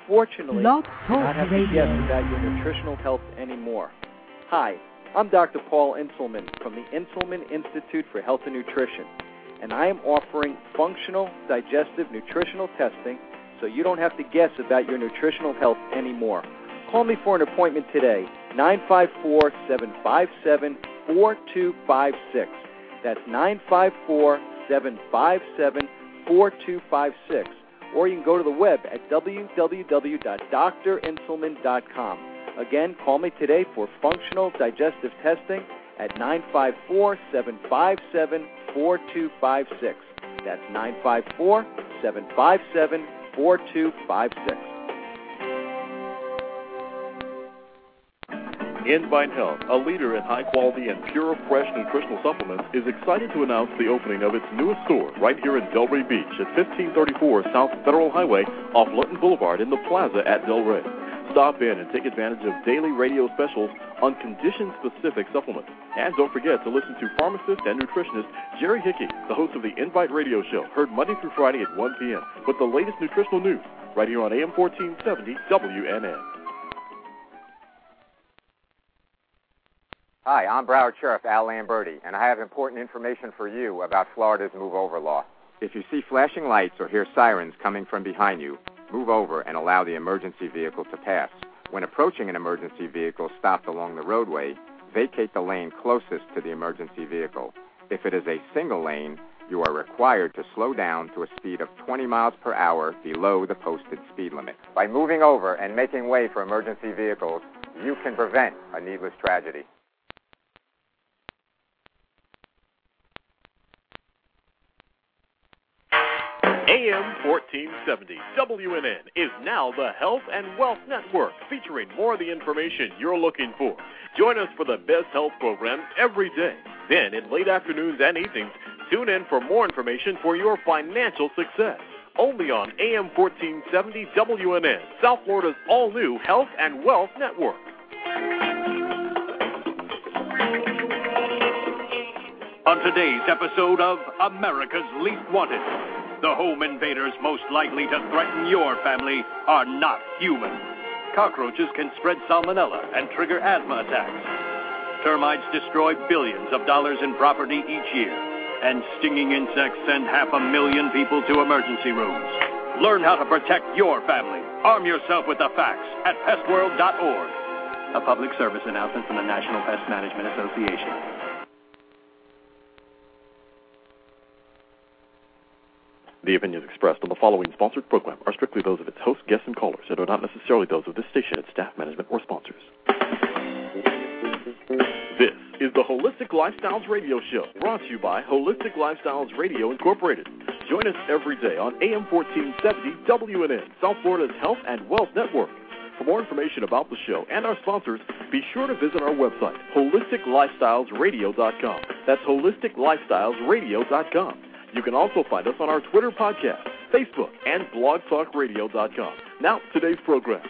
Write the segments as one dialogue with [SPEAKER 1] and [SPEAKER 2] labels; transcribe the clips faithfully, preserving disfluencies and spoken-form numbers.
[SPEAKER 1] unfortunately not have to guess about your nutritional health anymore. Hi, I'm Doctor Paul Inselman from the Inselman Institute for Health and Nutrition, and I am offering functional digestive nutritional testing so you don't have to guess about your nutritional health anymore. Call me for an appointment today, nine five four, seven five seven, four two five six. That's nine five four, seven five seven, four two five six. Or you can go to the web at w w w dot d r inselman dot com. Again, call me today for functional digestive testing at nine five four, seven five seven, four two five six. That's nine five four, seven five seven, four two five six.
[SPEAKER 2] Invite Health, a leader in high-quality and pure, fresh nutritional supplements, is excited to announce the opening of its newest store right here in Delray Beach at fifteen thirty-four South Federal Highway off Linton Boulevard in the plaza at Delray. Stop in and take advantage of daily radio specials on condition-specific supplements. And don't forget to listen to pharmacist and nutritionist Jerry Hickey, the host of the Invite Radio Show, heard Monday through Friday at one p.m. with the latest nutritional news right here on A M fourteen seventy W N N.
[SPEAKER 3] Hi, I'm Broward Sheriff Al Lamberti, and I have important information for you about Florida's Move Over law. If you see flashing lights or hear sirens coming from behind you, move over and allow the emergency vehicle to pass. When approaching an emergency vehicle stopped along the roadway, vacate the lane closest to the emergency vehicle. If it is a single lane, you are required to slow down to a speed of twenty miles per hour below the posted speed limit. By moving over and making way for emergency vehicles, you can prevent a needless tragedy.
[SPEAKER 2] A M fourteen seventy W N N is now the Health and Wealth Network, featuring more of the information you're looking for. Join us for the best health programs every day. Then, in late afternoons and evenings, tune in for more information for your financial success. Only on A M fourteen seventy W N N, South Florida's all-new Health and Wealth Network.
[SPEAKER 4] On today's episode of America's Least Wanted, the home invaders most likely to threaten your family are not human. Cockroaches can spread salmonella and trigger asthma attacks. Termites destroy billions of dollars in property each year. And stinging insects send half a million people to emergency rooms. Learn how to protect your family. Arm yourself with the facts at pest world dot org. A public service announcement from the National Pest Management Association.
[SPEAKER 2] The opinions expressed on the following sponsored program are strictly those of its hosts, guests, and callers, and are not necessarily those of this station, its staff, management, or sponsors. This is the Holistic Lifestyles Radio Show, brought to you by Holistic Lifestyles Radio Incorporated. Join us every day on A M fourteen seventy W N N, South Florida's Health and Wealth Network. For more information about the show and our sponsors, be sure to visit our website, holistic lifestyles radio dot com. That's holistic lifestyles radio dot com. You can also find us on our Twitter podcast, Facebook, and blog talk radio dot com. Now, today's program.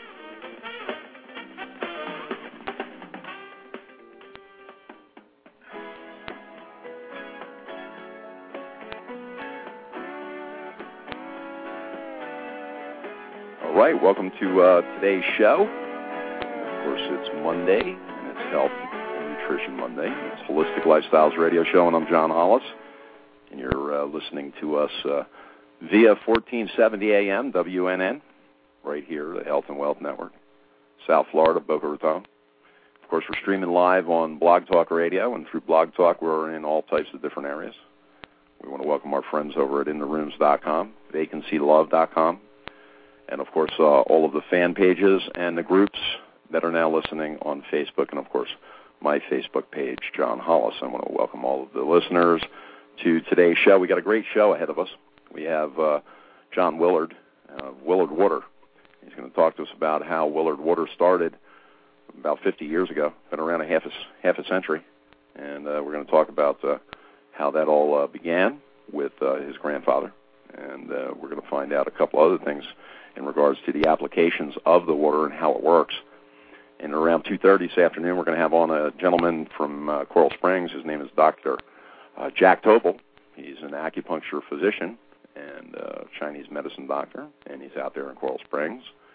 [SPEAKER 5] All right, welcome to uh, today's show. Of course, it's Monday, and it's Health and Nutrition Monday. It's Holistic Lifestyles Radio Show, and I'm John Hollis. And you're uh, listening to us uh, via fourteen seventy A M W N N, right here, the Health and Wealth Network, South Florida, Boca Raton. Of course, we're streaming live on Blog Talk Radio, and through Blog Talk, we're in all types of different areas. We want to welcome our friends over at in the rooms dot com, vacancy love dot com, and, of course, uh, all of the fan pages and the groups that are now listening on Facebook, and, of course, my Facebook page, John Hollis. I want to welcome all of the listeners to today's show. We got a great show ahead of us. We have uh, John Willard, uh, Willard Water. He's going to talk to us about how Willard Water started about fifty years ago, been around a half a, half a century, and uh, we're going to talk about uh, how that all uh, began with uh, his grandfather, and uh, we're going to find out a couple other things in regards to the applications of the water and how it works. And around two thirty this afternoon, we're going to have on a gentleman from uh, Coral Springs. His name is Doctor Uh, Jack Topol. He's an acupuncture physician and uh, Chinese medicine doctor, and he's out there in Coral Springs.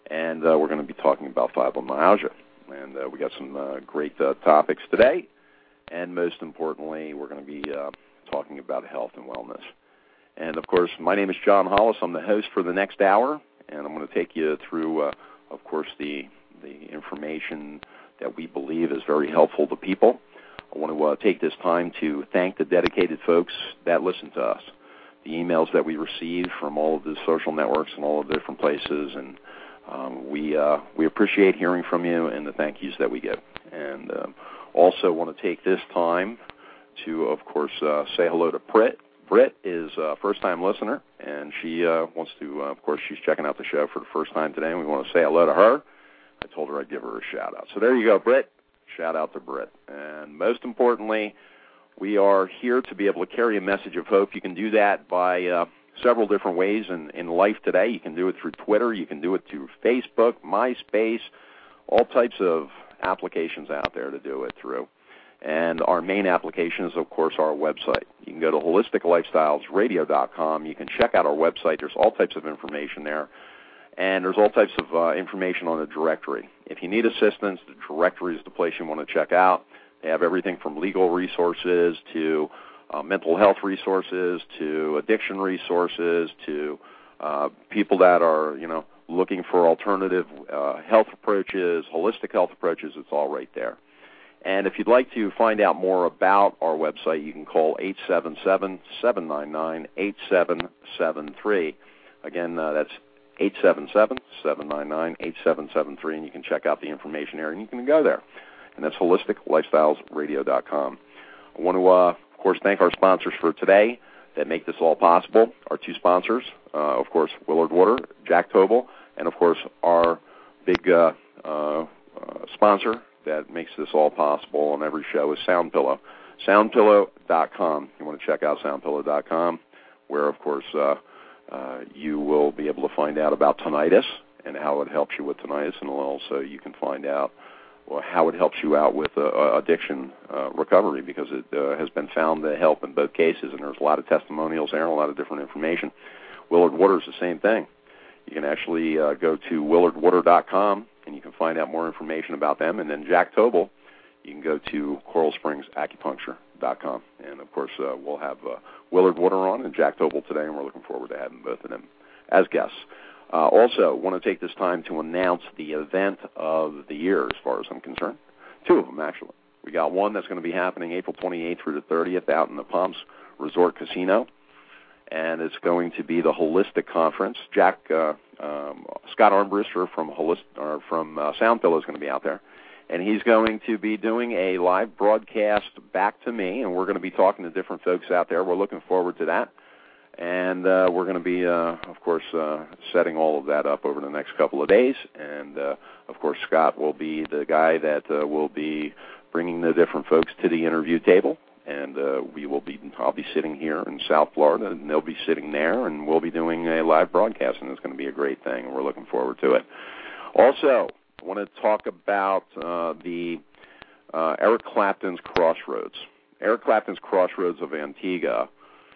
[SPEAKER 5] and uh, we're going to be talking about fibromyalgia. And uh, we got some uh, great uh, topics today, and most importantly, we're going to be uh, talking about health and wellness. And, of course, my name is John Hollis. I'm the host for the next hour, and I'm going to take you through, uh, of course, the the information that we believe is very helpful to people. I want to uh, take this time to thank the dedicated folks that listen to us, the emails that we receive from all of the social networks and all of the different places, and um, we uh, we appreciate hearing from you and the thank yous that we get. And uh, also want to take this time to, of course, uh, say hello to Britt. Britt is a first-time listener, and she uh, wants to, uh, of course, she's checking out the show for the first time today, and we want to say hello to her. I told her I'd give her a shout-out. So there you go, Britt. Shout-out to Britt. And most importantly, we are here to be able to carry a message of hope. You can do that by uh, several different ways in, in life today. You can do it through Twitter. You can do it through Facebook, MySpace, all types of applications out there to do it through. And our main application is, of course, our website. You can go to holistic lifestyles radio dot com. You can check out our website. There's all types of information there. And there's all types of uh, information on the directory. If you need assistance, the directory is the place you want to check out. They have everything from legal resources to uh, mental health resources to addiction resources to uh, people that are, you know, looking for alternative uh, health approaches, holistic health approaches. It's all right there. And if you'd like to find out more about our website, you can call eight seven seven, seven nine nine, eight seven seven three. Again, uh, that's eight seven seven, seven nine nine, eight seven seven three, and you can check out the information there, and you can go there. And that's holistic lifestyles radio dot com. I want to, uh, of course, thank our sponsors for today that make this all possible. Our two sponsors, uh, of course, Willard Water, Jack Tobel, and, of course, our big uh, uh, uh, sponsor that makes this all possible on every show is SoundPillow. sound pillow dot com. You want to check out sound pillow dot com, where, of course, uh, uh, you will be able to find out about tinnitus and how it helps you with tinnitus, and also you can find out well, how it helps you out with uh, addiction uh, recovery, because it uh, has been found to help in both cases, and there's a lot of testimonials there and a lot of different information. Willard Water is the same thing. You can actually uh, go to willard water dot com, and you can find out more information about them. And then Jack Tobel, you can go to coral springs acupuncture dot com. And, of course, uh, we'll have uh, Willard Water on and Jack Tobel today, and we're looking forward to having both of them as guests. Uh, also, want to take this time to announce the event of the year as far as I'm concerned. Two of them, actually. We got one that's going to be happening April twenty-eighth through the thirtieth out in the Palms Resort Casino. And it's going to be the Holistic Conference. Jack uh, um, Scott Armbruster from Holist or from uh, SoundPillow is going to be out there, and he's going to be doing a live broadcast back to me, and we're going to be talking to different folks out there. We're looking forward to that, and uh, we're going to be, uh, of course, uh, setting all of that up over the next couple of days. And uh, of course, Scott will be the guy that uh, will be bringing the different folks to the interview table. And uh, we will be. I'll be sitting here in South Florida, and they'll be sitting there, and we'll be doing a live broadcast, and it's going to be a great thing, and we're looking forward to it. Also, I want to talk about uh, the uh, Eric Clapton's Crossroads. Eric Clapton's Crossroads of Antigua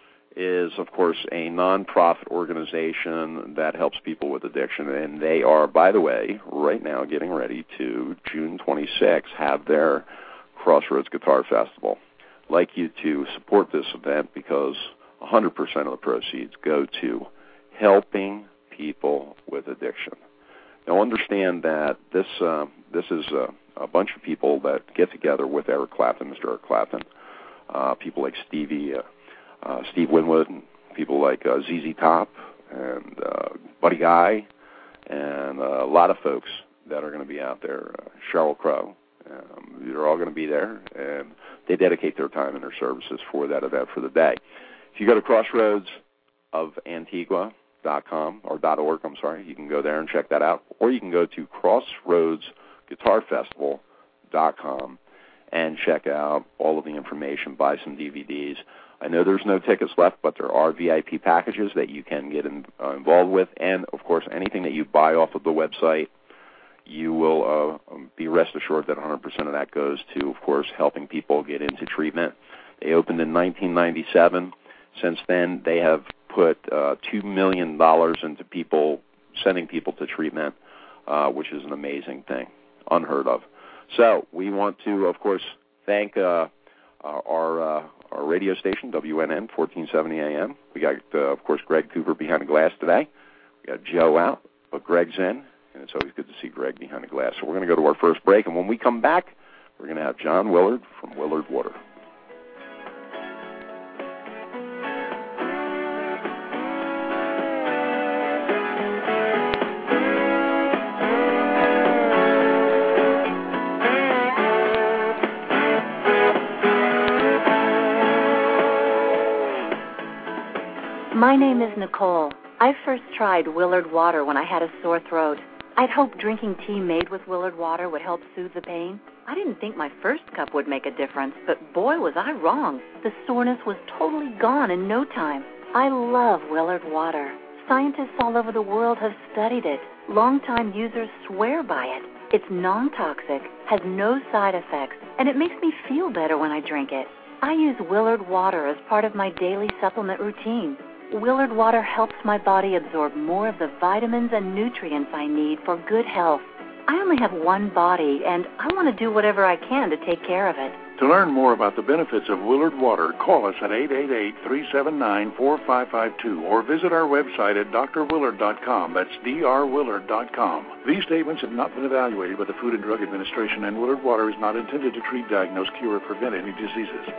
[SPEAKER 5] is, of course, a nonprofit organization that helps people with addiction, and they are, by the way, right now getting ready to, June twenty-sixth, have their Crossroads Guitar Festival. I'd like you to support this event because one hundred percent of the proceeds go to helping people with addiction. Now, understand that this uh, this is a, a bunch of people that get together with Eric Clapton, Mister Eric Clapton, uh, people like Stevie, uh, uh, Steve Winwood, and people like uh, Z Z Top and uh, Buddy Guy, and uh, a lot of folks that are going to be out there. Uh, Sheryl Crow. Um, they're all going to be there, and they dedicate their time and their services for that event for the day. If you go to crossroads of antigua dot com or .org, I'm sorry, you can go there and check that out, or you can go to crossroads guitar festival dot com and check out all of the information, buy some D V Ds. I know there's no tickets left, but there are V I P packages that you can get in, uh, involved with, and, of course, anything that you buy off of the website, you will uh, be rest assured that one hundred percent of that goes to, of course, helping people get into treatment. They opened in nineteen ninety-seven. Since then, they have put uh, two million dollars into people, sending people to treatment. uh, which is an amazing thing, unheard of. So we want to, of course, thank uh, our uh, our radio station, W N N fourteen seventy A M. We got, uh, of course, Greg Cooper behind the glass today. We got Joe out, but Greg's in, and it's always good to see Greg behind the glass. So we're going to go to our first break, and when we come back, we're going to have John Willard from Willard Water.
[SPEAKER 6] My name is Nicole. I first tried Willard Water when I had a sore throat. I'd hoped drinking tea made with Willard Water would help soothe the pain. I didn't think my first cup would make a difference, but boy, was I wrong. The soreness was totally gone in no time. I love Willard Water. Scientists all over the world have studied it. Longtime users swear by it. It's non-toxic, has no side effects, and it makes me feel better when I drink it. I use Willard Water as part of my daily supplement routine. Willard Water helps my body absorb more of the vitamins and nutrients I need for good health. I only have one body, and I want to do whatever I can to take care of it.
[SPEAKER 7] To learn more about the benefits of Willard Water, call us at eight eight eight, three seven nine, four five five two or visit our website at d r willard dot com. That's d r willard dot com. These statements have not been evaluated by the Food and Drug Administration, and Willard Water is not intended to treat, diagnose, cure, or prevent any diseases.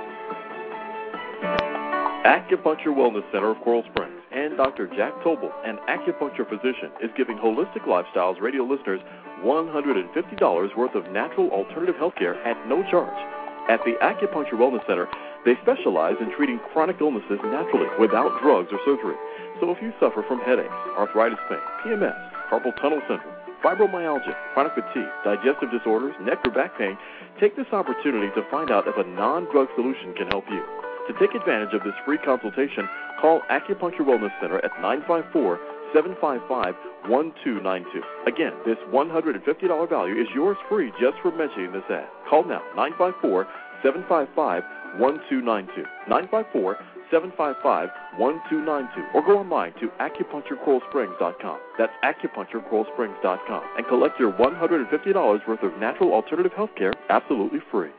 [SPEAKER 2] Acupuncture Wellness Center of Coral Springs and Doctor Jack Tobel, an acupuncture physician, is giving Holistic Lifestyles radio listeners one hundred fifty dollars worth of natural alternative health care at no charge. At the Acupuncture Wellness Center, they specialize in treating chronic illnesses naturally without drugs or surgery. So if you suffer from headaches, arthritis pain, P M S, carpal tunnel syndrome, fibromyalgia, chronic fatigue, digestive disorders, neck or back pain, take this opportunity to find out if a non-drug solution can help you. To take advantage of this free consultation, call Acupuncture Wellness Center at nine five four, seven five five, one two nine two. Again, this one hundred fifty dollars value is yours free just for mentioning this ad. Call now, nine five four, seven five five, one two nine two, nine five four, seven five five, one two nine two, or go online to acupuncture coral springs dot com. That's acupuncture coral springs dot com, and collect your one hundred fifty dollars worth of natural alternative health care absolutely free.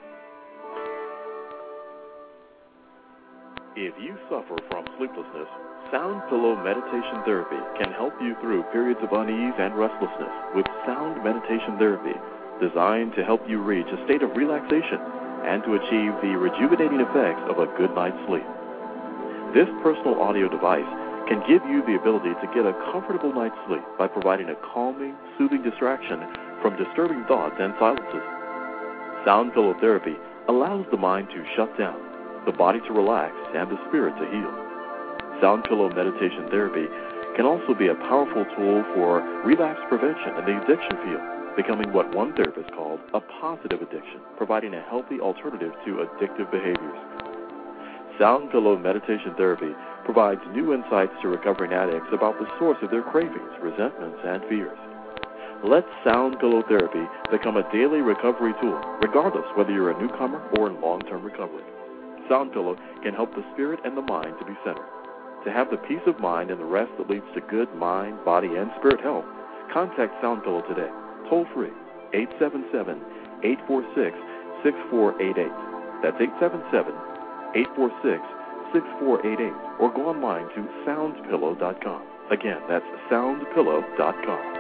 [SPEAKER 2] If you suffer from sleeplessness, Sound Pillow Meditation Therapy can help you through periods of unease and restlessness with Sound Meditation Therapy, designed to help you reach a state of relaxation and to achieve the rejuvenating effects of a good night's sleep. This personal audio device can give you the ability to get a comfortable night's sleep by providing a calming, soothing distraction from disturbing thoughts and silences. Sound Pillow Therapy allows the mind to shut down, the body to relax, and the spirit to heal. Sound Pillow Meditation Therapy can also be a powerful tool for relapse prevention in the addiction field, becoming what one therapist called a positive addiction, providing a healthy alternative to addictive behaviors. Sound Pillow Meditation Therapy provides new insights to recovering addicts about the source of their cravings, resentments, and fears. Let Sound Pillow Therapy become a daily recovery tool, regardless whether you're a newcomer or in long-term recovery. Sound Pillow can help the spirit and the mind to be centered. To have the peace of mind and the rest that leads to good mind, body, and spirit health, contact Sound Pillow today, toll free, eight seven seven, eight four six, six four eight eight. That's eight seven seven, eight four six, six four eight eight, or go online to sound pillow dot com. Again, that's sound pillow dot com.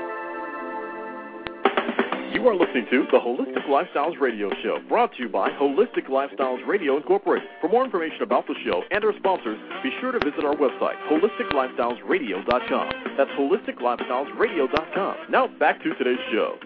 [SPEAKER 2] You are listening to the Holistic Lifestyles Radio Show, brought to you by Holistic Lifestyles Radio Incorporated. For more information about the show and our sponsors, be sure to visit our website, holistic lifestyles radio dot com. That's holistic lifestyles radio dot com. Now back to today's show.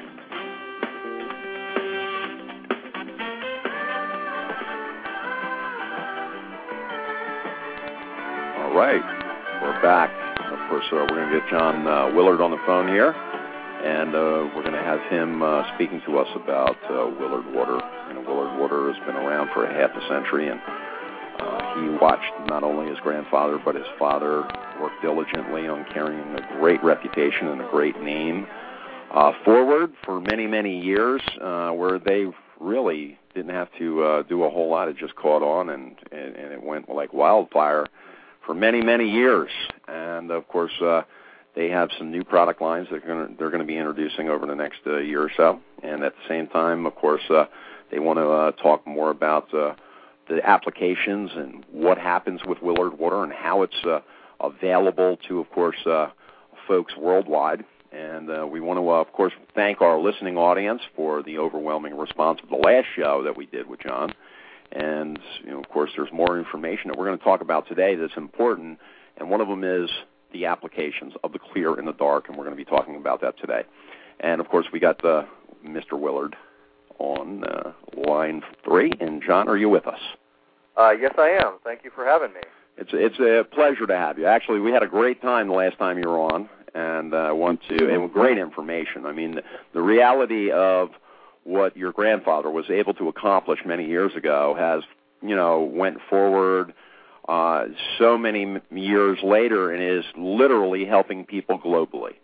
[SPEAKER 5] All right, we're back. Of course, uh, we're going to get John uh, Willard on the phone here. And uh, we're going to have him uh, speaking to us about uh, Willard Water. You know, Willard Water has been around for a half a century, and uh, he watched not only his grandfather but his father work diligently on carrying a great reputation and a great name uh, forward for many, many years, uh, where they really didn't have to uh, do a whole lot. It just caught on, and, and, and it went like wildfire for many, many years. And, of course, uh, They have some new product lines that they're going they're going to be introducing over the next uh, year or so. And at the same time, of course, uh, they want to uh, talk more about uh, the applications and what happens with Willard Water and how it's uh, available to, of course, uh, folks worldwide. And uh, we want to, uh, of course, thank our listening audience for the overwhelming response of the last show that we did with John. And, you know, of course, there's more information that we're going to talk about today that's important, and one of them is the applications of the clear and the dark, and we're going to be talking about that today. And, of course, we got uh, Mister Willard on uh, line three. And, John, are you with us?
[SPEAKER 8] Uh, yes, I am. Thank you for having me.
[SPEAKER 5] It's it's a pleasure to have you. Actually, we had a great time the last time you were on, and I uh, want to, and great information. I mean, the, the reality of what your grandfather was able to accomplish many years ago has, you know, went forward uh, so many m- years later and is literally helping people globally.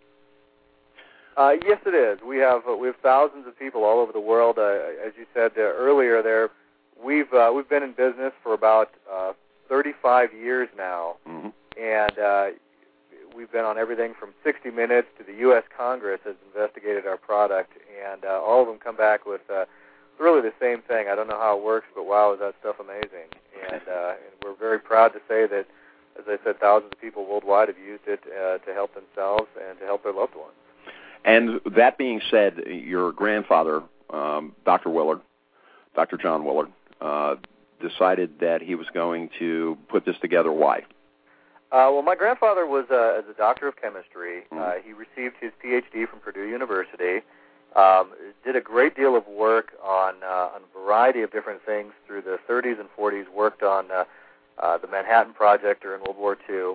[SPEAKER 8] Uh, yes, it is. We have uh, we have thousands of people all over the world. Uh, as you said uh, earlier, there we've uh, we've been in business for about uh, thirty-five years now,
[SPEAKER 5] mm-hmm.
[SPEAKER 8] and uh, we've been on everything from sixty minutes to the U S Congress has investigated our product, and uh, all of them come back with uh, really the same thing. I don't know how it works, but wow, is that stuff amazing. And, uh, and we're very proud to say that, as I said, thousands of people worldwide have used it uh, to help themselves and to help their loved ones.
[SPEAKER 5] And that being said, your grandfather, um, Doctor Willard, Doctor John Willard, uh, decided that he was going to put this together. Why?
[SPEAKER 8] Uh, well, my grandfather was uh, as a doctor of chemistry.
[SPEAKER 5] Mm.
[SPEAKER 8] Uh, he received his P H D from Purdue University, um, did a great deal of work on, uh, on a variety of different things through the thirties and forties, worked on uh, uh, the Manhattan Project during World War Two.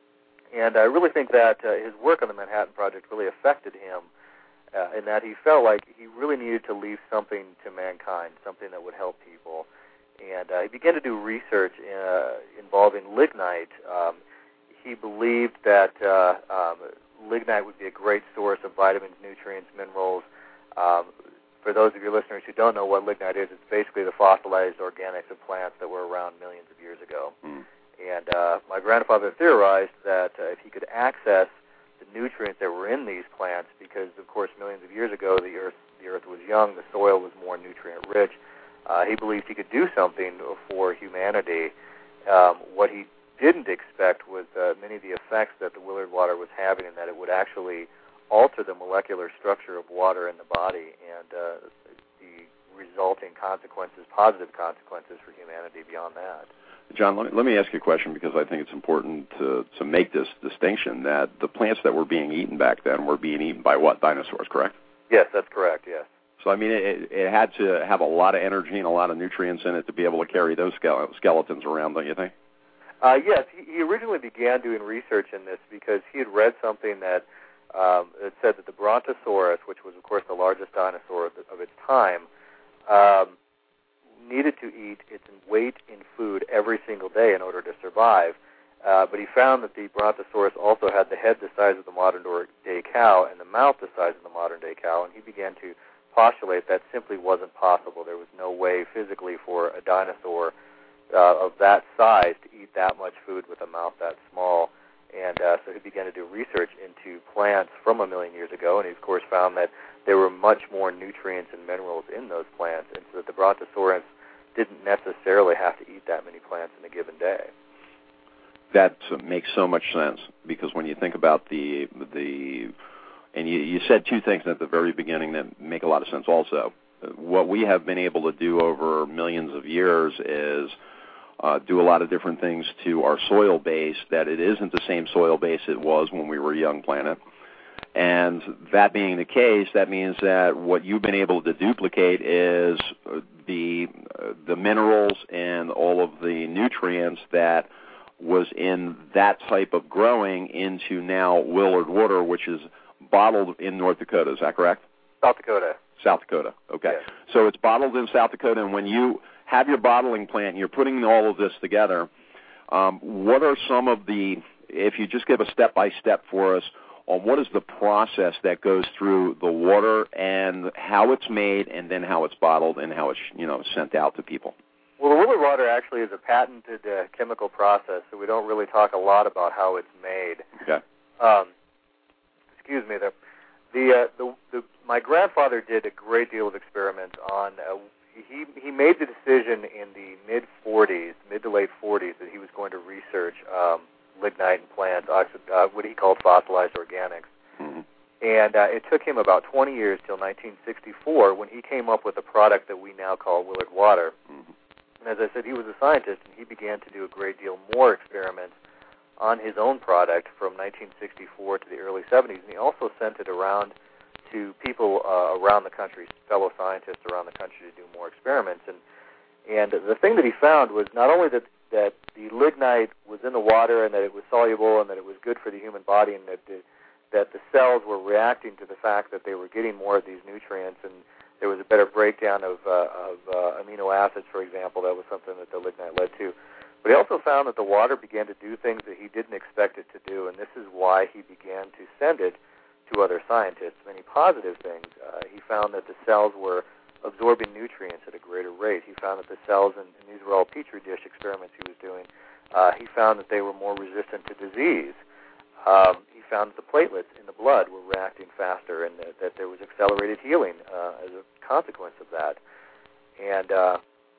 [SPEAKER 8] And I really think that uh, his work on the Manhattan Project really affected him uh, in that he felt like he really needed to leave something to mankind, something that would help people. And uh, he began to do research uh, involving lignite. Um, he believed that uh, um, lignite would be a great source of vitamins, nutrients, minerals. Um, for those of your listeners who don't know what lignite is, it's basically the fossilized organics of plants that were around millions of years ago.
[SPEAKER 5] Mm.
[SPEAKER 8] And uh, my grandfather theorized that uh, if he could access the nutrients that were in these plants, because, of course, millions of years ago the earth, the earth was young, the soil was more nutrient-rich, uh, he believed he could do something for humanity. Um, what he didn't expect was uh, many of the effects that the Willard water was having, and that it would actually alter the molecular structure of water in the body and uh, the resulting consequences, positive consequences for humanity beyond that.
[SPEAKER 5] John, let me, let me ask you a question, because I think it's important to, to make this distinction that the plants that were being eaten back then were being eaten by what? Dinosaurs, correct?
[SPEAKER 8] Yes, that's correct, yes.
[SPEAKER 5] So, I mean, it, it had to have a lot of energy and a lot of nutrients in it to be able to carry those skeletons around, don't you think?
[SPEAKER 8] Uh, yes, he, he originally began doing research in this because he had read something that um, it said that the Brontosaurus, which was, of course, the largest dinosaur of, the, of its time, um, needed to eat its weight in food every single day in order to survive. Uh, but he found that the Brontosaurus also had the head the size of the modern-day cow and the mouth the size of the modern-day cow, and he began to postulate that simply wasn't possible. There was no way physically for a dinosaur uh, of that size to eat that much food with a mouth that small. And uh, so he began to do research into plants from a million years ago, and he, of course, found that there were much more nutrients and minerals in those plants, and so that the Brontosaurus didn't necessarily have to eat that many plants in a given day.
[SPEAKER 5] That uh, makes so much sense, because when you think about the, the and you, you said two things at the very beginning that make a lot of sense also. What we have been able to do over millions of years is uh, do a lot of different things to our soil base, that it isn't the same soil base it was when we were a young planet. And that being the case, that means that what you've been able to duplicate is the uh, the minerals and all of the nutrients that was in that type of growing into now Willard water, which is bottled in North Dakota. Is that correct?
[SPEAKER 8] South Dakota.
[SPEAKER 5] South Dakota. Okay.
[SPEAKER 8] Yes.
[SPEAKER 5] So it's bottled in South Dakota, and when you have your bottling plant and you're putting all of this together, um, what are some of the, if you just give a step-by-step for us, on what is the process that goes through the water and how it's made and then how it's bottled and how it's, you know, sent out to people?
[SPEAKER 8] Well, the Willard water actually is a patented uh, chemical process, so we don't really talk a lot about how it's made.
[SPEAKER 5] Okay.
[SPEAKER 8] Um, excuse me, the the, uh, the the my grandfather did a great deal of experiments on. Uh, he he made the decision in the mid forties, mid to late forties, that he was going to research um, lignite in plants, uh, what he called fossilized organics.
[SPEAKER 5] Mm-hmm.
[SPEAKER 8] And uh, it took him about twenty years till nineteen sixty-four when he came up with a product that we now call Willard Water.
[SPEAKER 5] Mm-hmm.
[SPEAKER 8] And as I said, he was a scientist, and he began to do a great deal more experiments on his own product from nineteen sixty-four to the early seventies. And he also sent it around to people uh, around the country, fellow scientists around the country, to do more experiments. And and the thing that he found was not only that, that the lignite was in the water and that it was soluble and that it was good for the human body and that the, that the cells were reacting to the fact that they were getting more of these nutrients and there was a better breakdown of, uh, of uh, amino acids, for example. That was something that the lignite led to. But he also found that the water began to do things that he didn't expect it to do, and this is why he began to send it to other scientists. Many positive things. Uh, he found that the cells were absorbing nutrients at a greater rate. He found that the cells, and, and these were all Petri dish experiments he was doing, uh, he found that they were more resistant to disease. Um, he found that the platelets in the blood were reacting faster and that, that there was accelerated healing uh, as a consequence of that. And uh,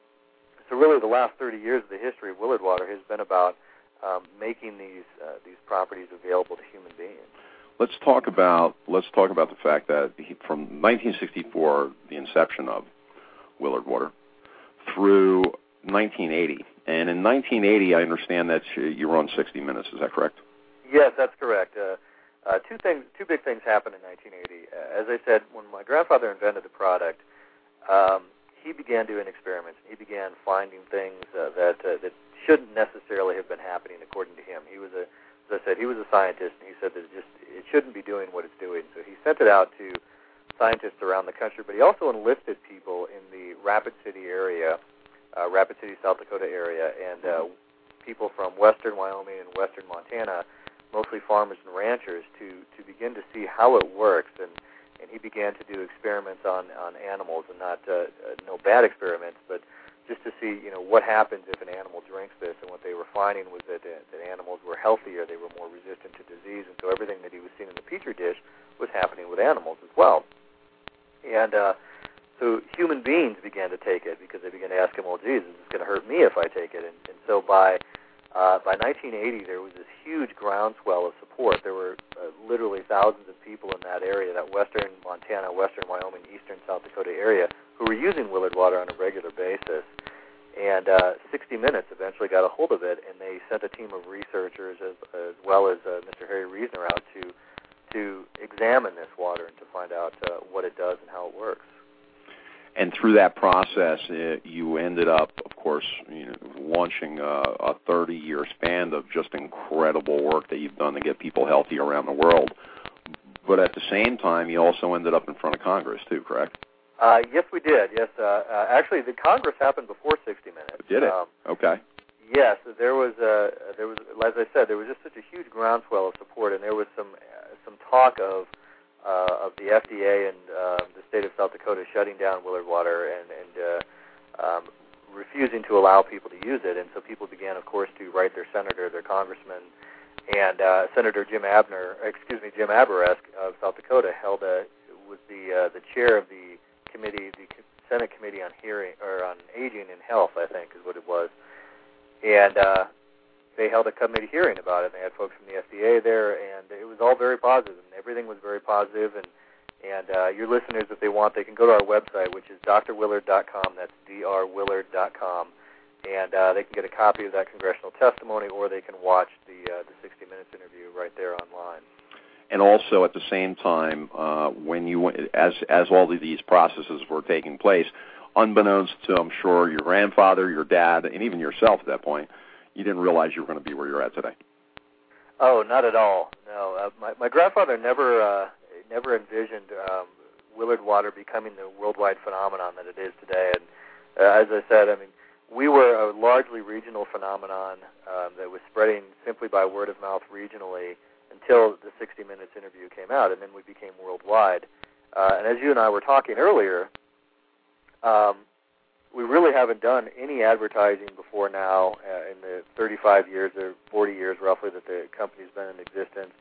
[SPEAKER 8] so really the last thirty years of the history of Willard Water has been about um, making these uh, these properties available to human beings.
[SPEAKER 5] Let's talk about let's talk about the fact that he, from nineteen sixty-four, the inception of Willard Water, through nineteen eighty. And in nineteen eighty, I understand that you were on sixty minutes. Is that correct?
[SPEAKER 8] Yes, that's correct. Uh, uh, two things, two big things happened in nineteen eighty. Uh, as I said, when my grandfather invented the product, um, he began doing experiments. He began finding things uh, that uh, that shouldn't necessarily have been happening, according to him. He was a, as I said, he was a scientist, and he said that it just it shouldn't be doing what it's doing. So he sent it out to scientists around the country, but he also enlisted people in the Rapid City area, uh, Rapid City, South Dakota area, and uh, people from western Wyoming and western Montana, mostly farmers and ranchers, to, to begin to see how it works. And, and he began to do experiments on, on animals, and not uh, uh, no bad experiments, but just to see, you know, what happens if an animal drinks this. And what they were finding was that, uh, that animals were healthier, they were more resistant to disease, and so everything that he was seeing in the Petri dish was happening with animals as well. And uh, so human beings began to take it because they began to ask him, well, geez, is this going to hurt me if I take it? And, and so by Uh, by nineteen eighty, there was this huge groundswell of support. There were uh, literally thousands of people in that area, that western Montana, western Wyoming, eastern South Dakota area, who were using Willard Water on a regular basis. And uh, sixty minutes eventually got a hold of it, and they sent a team of researchers as, as well as uh, Mister Harry Reasoner out to to examine this water and to find out uh, what it does and how it works.
[SPEAKER 5] And through that process, it, you ended up, of course, you know, launching a, a thirty-year span of just incredible work that you've done to get people healthy around the world. But at the same time, you also ended up in front of Congress, too, correct?
[SPEAKER 8] Uh, yes, we did. Yes, uh, uh, actually, the Congress happened before sixty minutes.
[SPEAKER 5] Did it?
[SPEAKER 8] Um,
[SPEAKER 5] okay.
[SPEAKER 8] Yes, there was. Uh, there was, as I said, there was just such a huge groundswell of support, and there was some uh, some talk of. Uh, of the F D A and uh, the state of South Dakota shutting down Willard Water and, and uh, um, refusing to allow people to use it. And so people began, of course, to write their senator, their congressman, and uh, Senator Jim Abner, excuse me, Jim Abourezk of South Dakota held a was the uh, the chair of the committee, the Senate Committee on Hearing or on Aging and Health, I think, is what it was, and. Uh, They held a committee hearing about it. They had folks from the F D A there, and it was all very positive, and everything was very positive. And and uh, your listeners, if they want, they can go to our website, which is d r willard dot com. That's d r willard dot com, and uh, they can get a copy of that congressional testimony, or they can watch the uh, the sixty minutes interview right there online.
[SPEAKER 5] And also, at the same time, uh, when you as as all of these processes were taking place, unbeknownst to, I'm sure, your grandfather, your dad, and even yourself at that point, you didn't realize you were going to be where you're at today.
[SPEAKER 8] Oh, not at all. No, uh, my, my grandfather never uh, never envisioned um, Willard Water becoming the worldwide phenomenon that it is today. And uh, as I said, I mean, we were a largely regional phenomenon um, that was spreading simply by word of mouth regionally until the sixty minutes interview came out, and then we became worldwide. Uh, and as you and I were talking earlier, um, we really haven't done any advertising before now uh, in the thirty-five years or forty years roughly that the company's been in existence.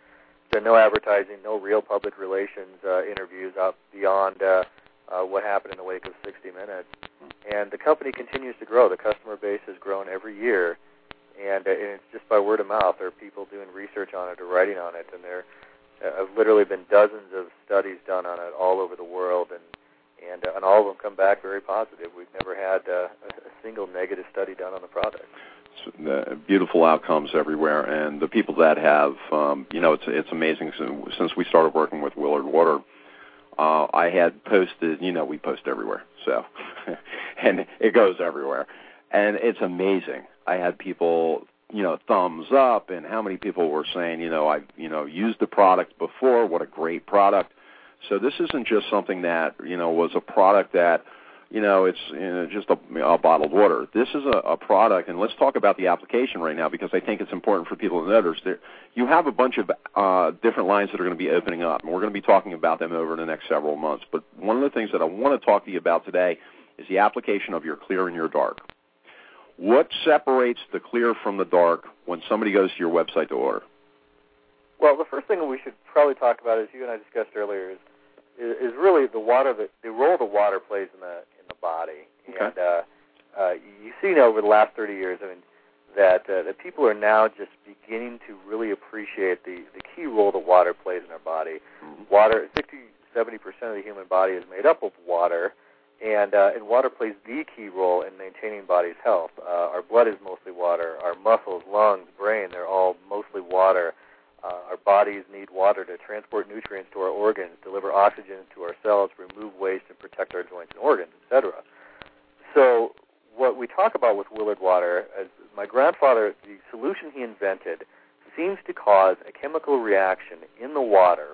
[SPEAKER 8] So no advertising, no real public relations uh, interviews up beyond uh, uh, what happened in the wake of sixty minutes. And the company continues to grow. The customer base has grown every year, and, uh, and it's just by word of mouth. There are people doing research on it or writing on it, and there uh, have literally been dozens of studies done on it all over the world, and and, uh, and all of them come back very positive. We've never had uh, a single negative study done on the product.
[SPEAKER 5] Uh, beautiful outcomes everywhere, and the people that have, um, you know, it's it's amazing. Since we started working with Willard Water, uh, I had posted, you know, we post everywhere, so, and it goes everywhere, and it's amazing. I had people, you know, thumbs up, and how many people were saying, you know, I've, you know, used the product before, what a great product. So this isn't just something that, you know, was a product that, you know, it's you know, just a, a bottled water. This is a, a product, and let's talk about the application right now, because I think it's important for people to notice that you have a bunch of uh, different lines that are going to be opening up, and we're going to be talking about them over the next several months. But one of the things that I want to talk to you about today is the application of your clear and your dark. What separates the clear from the dark when somebody goes to your website to order?
[SPEAKER 8] Well, the first thing we should probably talk about, as you and I discussed earlier, is is really the water that the role the water plays in the in the body.
[SPEAKER 5] Okay.
[SPEAKER 8] And uh, uh, you see now over the last thirty years, I mean, that uh, that people are now just beginning to really appreciate the, the key role that water plays in our body. Mm-hmm. Water, sixty, seventy percent of the human body is made up of water, and uh, and water plays the key role in maintaining body's health. Uh, our blood is mostly water. Our muscles, lungs, brain, they're all mostly water. Uh, our bodies need water to transport nutrients to our organs, deliver oxygen to our cells, remove waste, and protect our joints and organs, et cetera. So what we talk about with Willard Water, as my grandfather, the solution he invented seems to cause a chemical reaction in the water.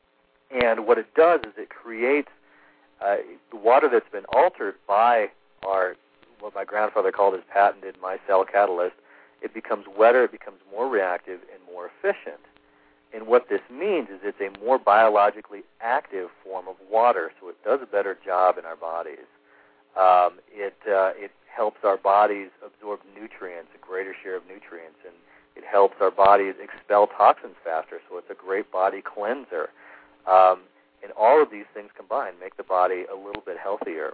[SPEAKER 8] And what it does is it creates uh, the water that's been altered by our, what my grandfather called his patented micelle catalyst. It becomes wetter, it becomes more reactive, and more efficient. And what this means is it's a more biologically active form of water, so it does a better job in our bodies. Um, it uh, it helps our bodies absorb nutrients, a greater share of nutrients, and it helps our bodies expel toxins faster, so it's a great body cleanser. Um, and all of these things combined make the body a little bit healthier.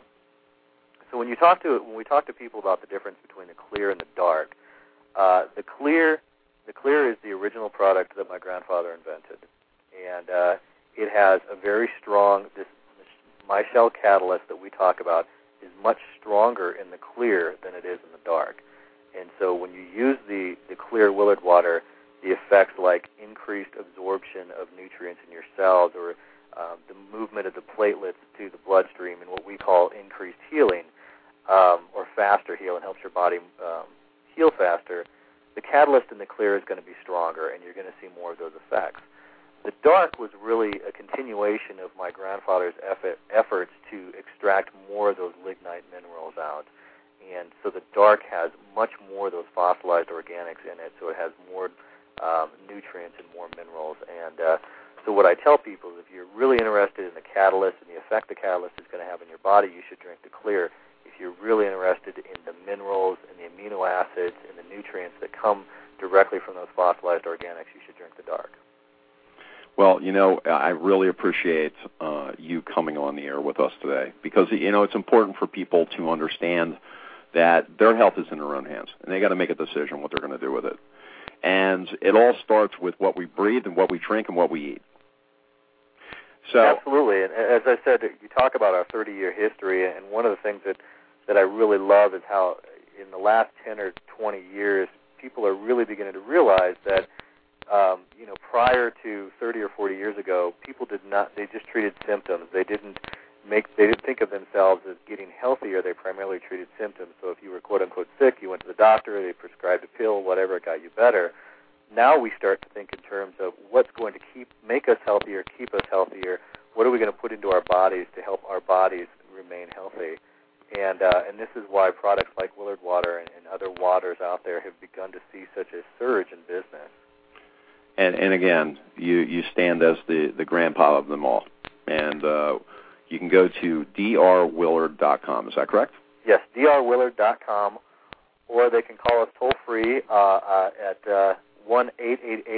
[SPEAKER 8] So when you talk to when we talk to people about the difference between the clear and the dark, Uh, the clear, the clear is the original product that my grandfather invented, and uh, it has a very strong. This, this micelle catalyst that we talk about is much stronger in the clear than it is in the dark, and so when you use the the clear Willard Water, the effects like increased absorption of nutrients in your cells, or um, the movement of the platelets to the bloodstream, and what we call increased healing, um, or faster healing, helps your body Um, heal faster, the catalyst in the clear is going to be stronger, and you're going to see more of those effects. The dark was really a continuation of my grandfather's effort, efforts to extract more of those lignite minerals out. And so the dark has much more of those fossilized organics in it, so it has more um, nutrients and more minerals. And uh, so what I tell people is if you're really interested in the catalyst and the effect the catalyst is going to have in your body, you should drink the clear. If you're really interested in the minerals and the amino acids and the nutrients that come directly from those fossilized organics, you should drink the dark.
[SPEAKER 5] Well, you know, I really appreciate uh, you coming on the air with us today, because, you know, it's important for people to understand that their health is in their own hands, and they got to make a decision what they're going to do with it. And it all starts with what we breathe and what we drink and what we eat. So,
[SPEAKER 8] absolutely. And as I said, you talk about our thirty-year history, and one of the things that that I really love is how in the last ten or twenty years, people are really beginning to realize that, um, you know, prior to thirty or forty years ago, people did not, they just treated symptoms. They didn't make, they didn't think of themselves as getting healthier. They primarily treated symptoms. So if you were quote unquote sick, you went to the doctor, they prescribed a pill, whatever, it got you better. Now we start to think in terms of what's going to keep, make us healthier, keep us healthier. What are we going to put into our bodies to help our bodies remain healthy? And uh, and this is why products like Willard Water and, and other waters out there have begun to see such a surge in business.
[SPEAKER 5] And and again, you, you stand as the, the grandpa of them all. And uh, you can go to d r willard dot com. Is that correct?
[SPEAKER 8] Yes, d r willard dot com, or they can call us toll-free uh, uh, at uh, one eight eight eight,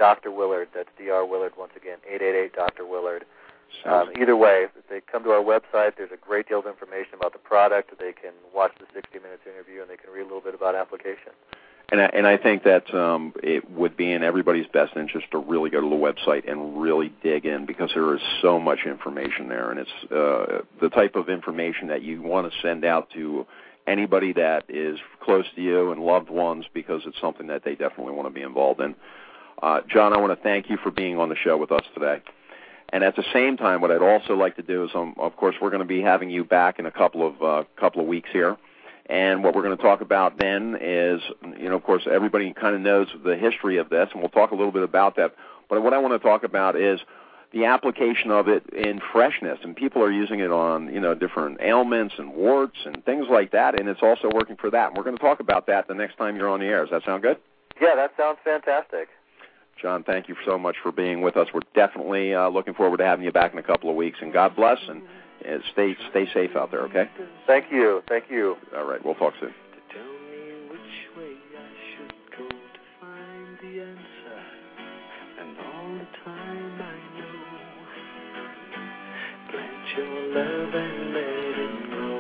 [SPEAKER 8] Doctor Willard. That's D R Willard once again, eight eight eight Doctor Willard. Um, either way, if they come to our website, there's a great deal of information about the product. They can watch the sixty minutes interview, and they can read a little bit about application.
[SPEAKER 5] And I, and I think that um, it would be in everybody's best interest to really go to the website and really dig in, because there is so much information there, and it's uh, the type of information that you want to send out to anybody that is close to you and loved ones, because it's something that they definitely want to be involved in. Uh, John, I want to thank you for being on the show with us today. And at the same time, what I'd also like to do is, um, of course, we're going to be having you back in a couple of uh, couple of weeks here. And what we're going to talk about then is, you know, of course, everybody kind of knows the history of this, and we'll talk a little bit about that. But what I want to talk about is the application of it in freshness, and people are using it on, you know, different ailments and warts and things like that, and it's also working for that. And we're going to talk about that the next time you're on the air. Does that sound good?
[SPEAKER 8] Yeah, that sounds fantastic.
[SPEAKER 5] John, thank you so much for being with us. We're definitely uh, looking forward to having you back in a couple of weeks, and God bless, and uh, stay stay safe out there, okay?
[SPEAKER 8] Thank you. Thank you.
[SPEAKER 5] All right, we'll talk soon.
[SPEAKER 9] Tell me which way I should go to find the answer, and all the time I know, plant your love and let it grow.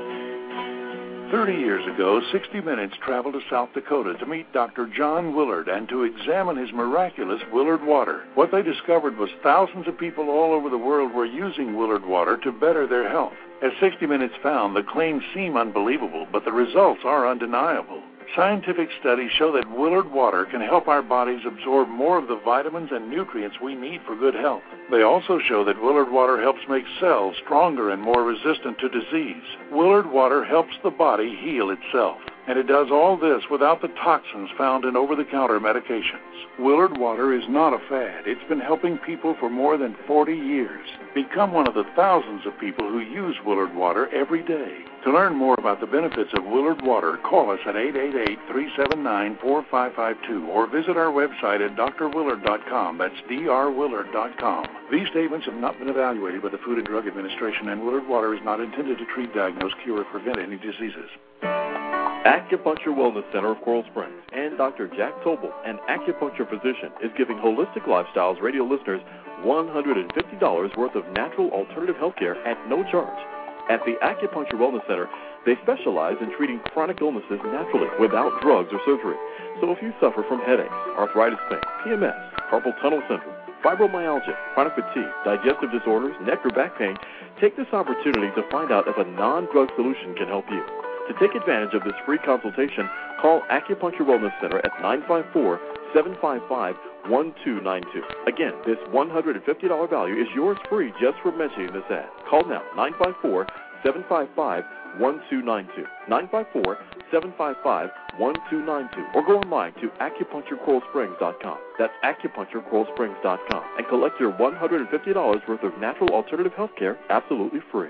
[SPEAKER 7] Thirty years ago, sixty minutes traveled to South Dakota to meet Doctor John Willard and to examine his miraculous Willard water. What they discovered was thousands of people all over the world were using Willard water to better their health. As sixty minutes found, the claims seem unbelievable, but the results are undeniable. Scientific studies show that Willard water can help our bodies absorb more of the vitamins and nutrients we need for good health. They also show that Willard water helps make cells stronger and more resistant to disease. Willard water helps the body heal itself. And it does all this without the toxins found in over-the-counter medications. Willard water is not a fad. It's been helping people for more than forty years. Become one of the thousands of people who use Willard water every day. To learn more about the benefits of Willard water, call us at eight eight eight, three seven nine, four five five two or visit our website at D R willard dot com. That's D R willard dot com. These statements have not been evaluated by the Food and Drug Administration, and Willard water is not intended to treat, diagnose, cure, or prevent any diseases.
[SPEAKER 2] Acupuncture Wellness Center of Coral Springs and Doctor Jack Tobel, an acupuncture physician, is giving Holistic Lifestyles radio listeners one hundred fifty dollars worth of natural alternative health care at no charge. At the Acupuncture Wellness Center, they specialize in treating chronic illnesses naturally without drugs or surgery. So if you suffer from headaches, arthritis pain, P M S, carpal tunnel syndrome, fibromyalgia, chronic fatigue, digestive disorders, neck or back pain, take this opportunity to find out if a non-drug solution can help you. To take advantage of this free consultation, call Acupuncture Wellness Center at nine five four, seven five five, one two nine two. Again, this one hundred fifty dollars value is yours free just for mentioning this ad. Call now, nine five four, seven five five, one two nine two, nine five four, seven five five, one two nine two, or go online to acupuncture coral springs dot com. That's acupuncture coral springs dot com, and collect your one hundred fifty dollars worth of natural alternative health care absolutely free.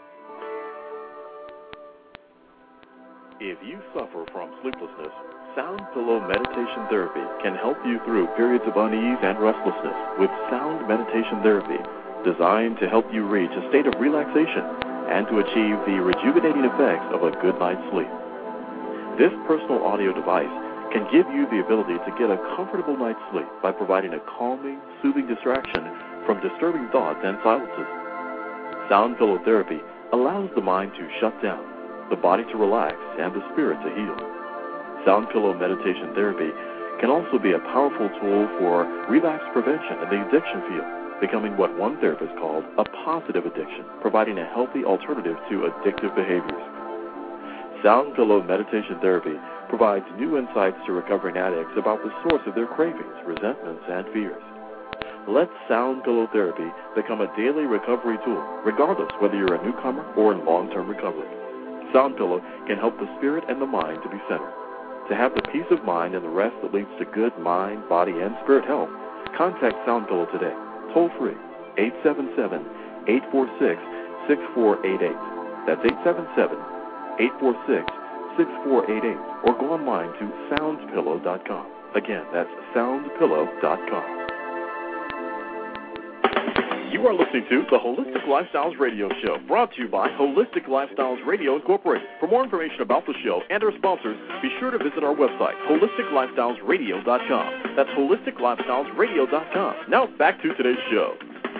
[SPEAKER 2] If you suffer from sleeplessness, Sound Pillow Meditation Therapy can help you through periods of unease and restlessness with Sound Meditation Therapy, designed to help you reach a state of relaxation and to achieve the rejuvenating effects of a good night's sleep. This personal audio device can give you the ability to get a comfortable night's sleep by providing a calming, soothing distraction from disturbing thoughts and silences. Sound Pillow Therapy allows the mind to shut down, the body to relax, and the spirit to heal. Sound Pillow Meditation Therapy can also be a powerful tool for relapse prevention in the addiction field, becoming what one therapist called a positive addiction, providing a healthy alternative to addictive behaviors. Sound Pillow Meditation Therapy provides new insights to recovering addicts about the source of their cravings, resentments, and fears. Let Sound Pillow Therapy become a daily recovery tool, regardless whether you're a newcomer or in long-term recovery. Sound Pillow can help the spirit and the mind to be centered. To have the peace of mind and the rest that leads to good mind, body, and spirit health, contact Sound Pillow today. Toll free, eight seven seven, eight four six, six four eight eight. That's eight seven seven, eight four six, six four eight eight. Or go online to sound pillow dot com. Again, that's sound pillow dot com. You are listening to the Holistic Lifestyles Radio Show, brought to you by Holistic Lifestyles Radio Incorporated. For more information about the show and our sponsors, be sure to visit our website, holistic lifestyles radio dot com. That's holistic lifestyles radio dot com. Now back to today's show.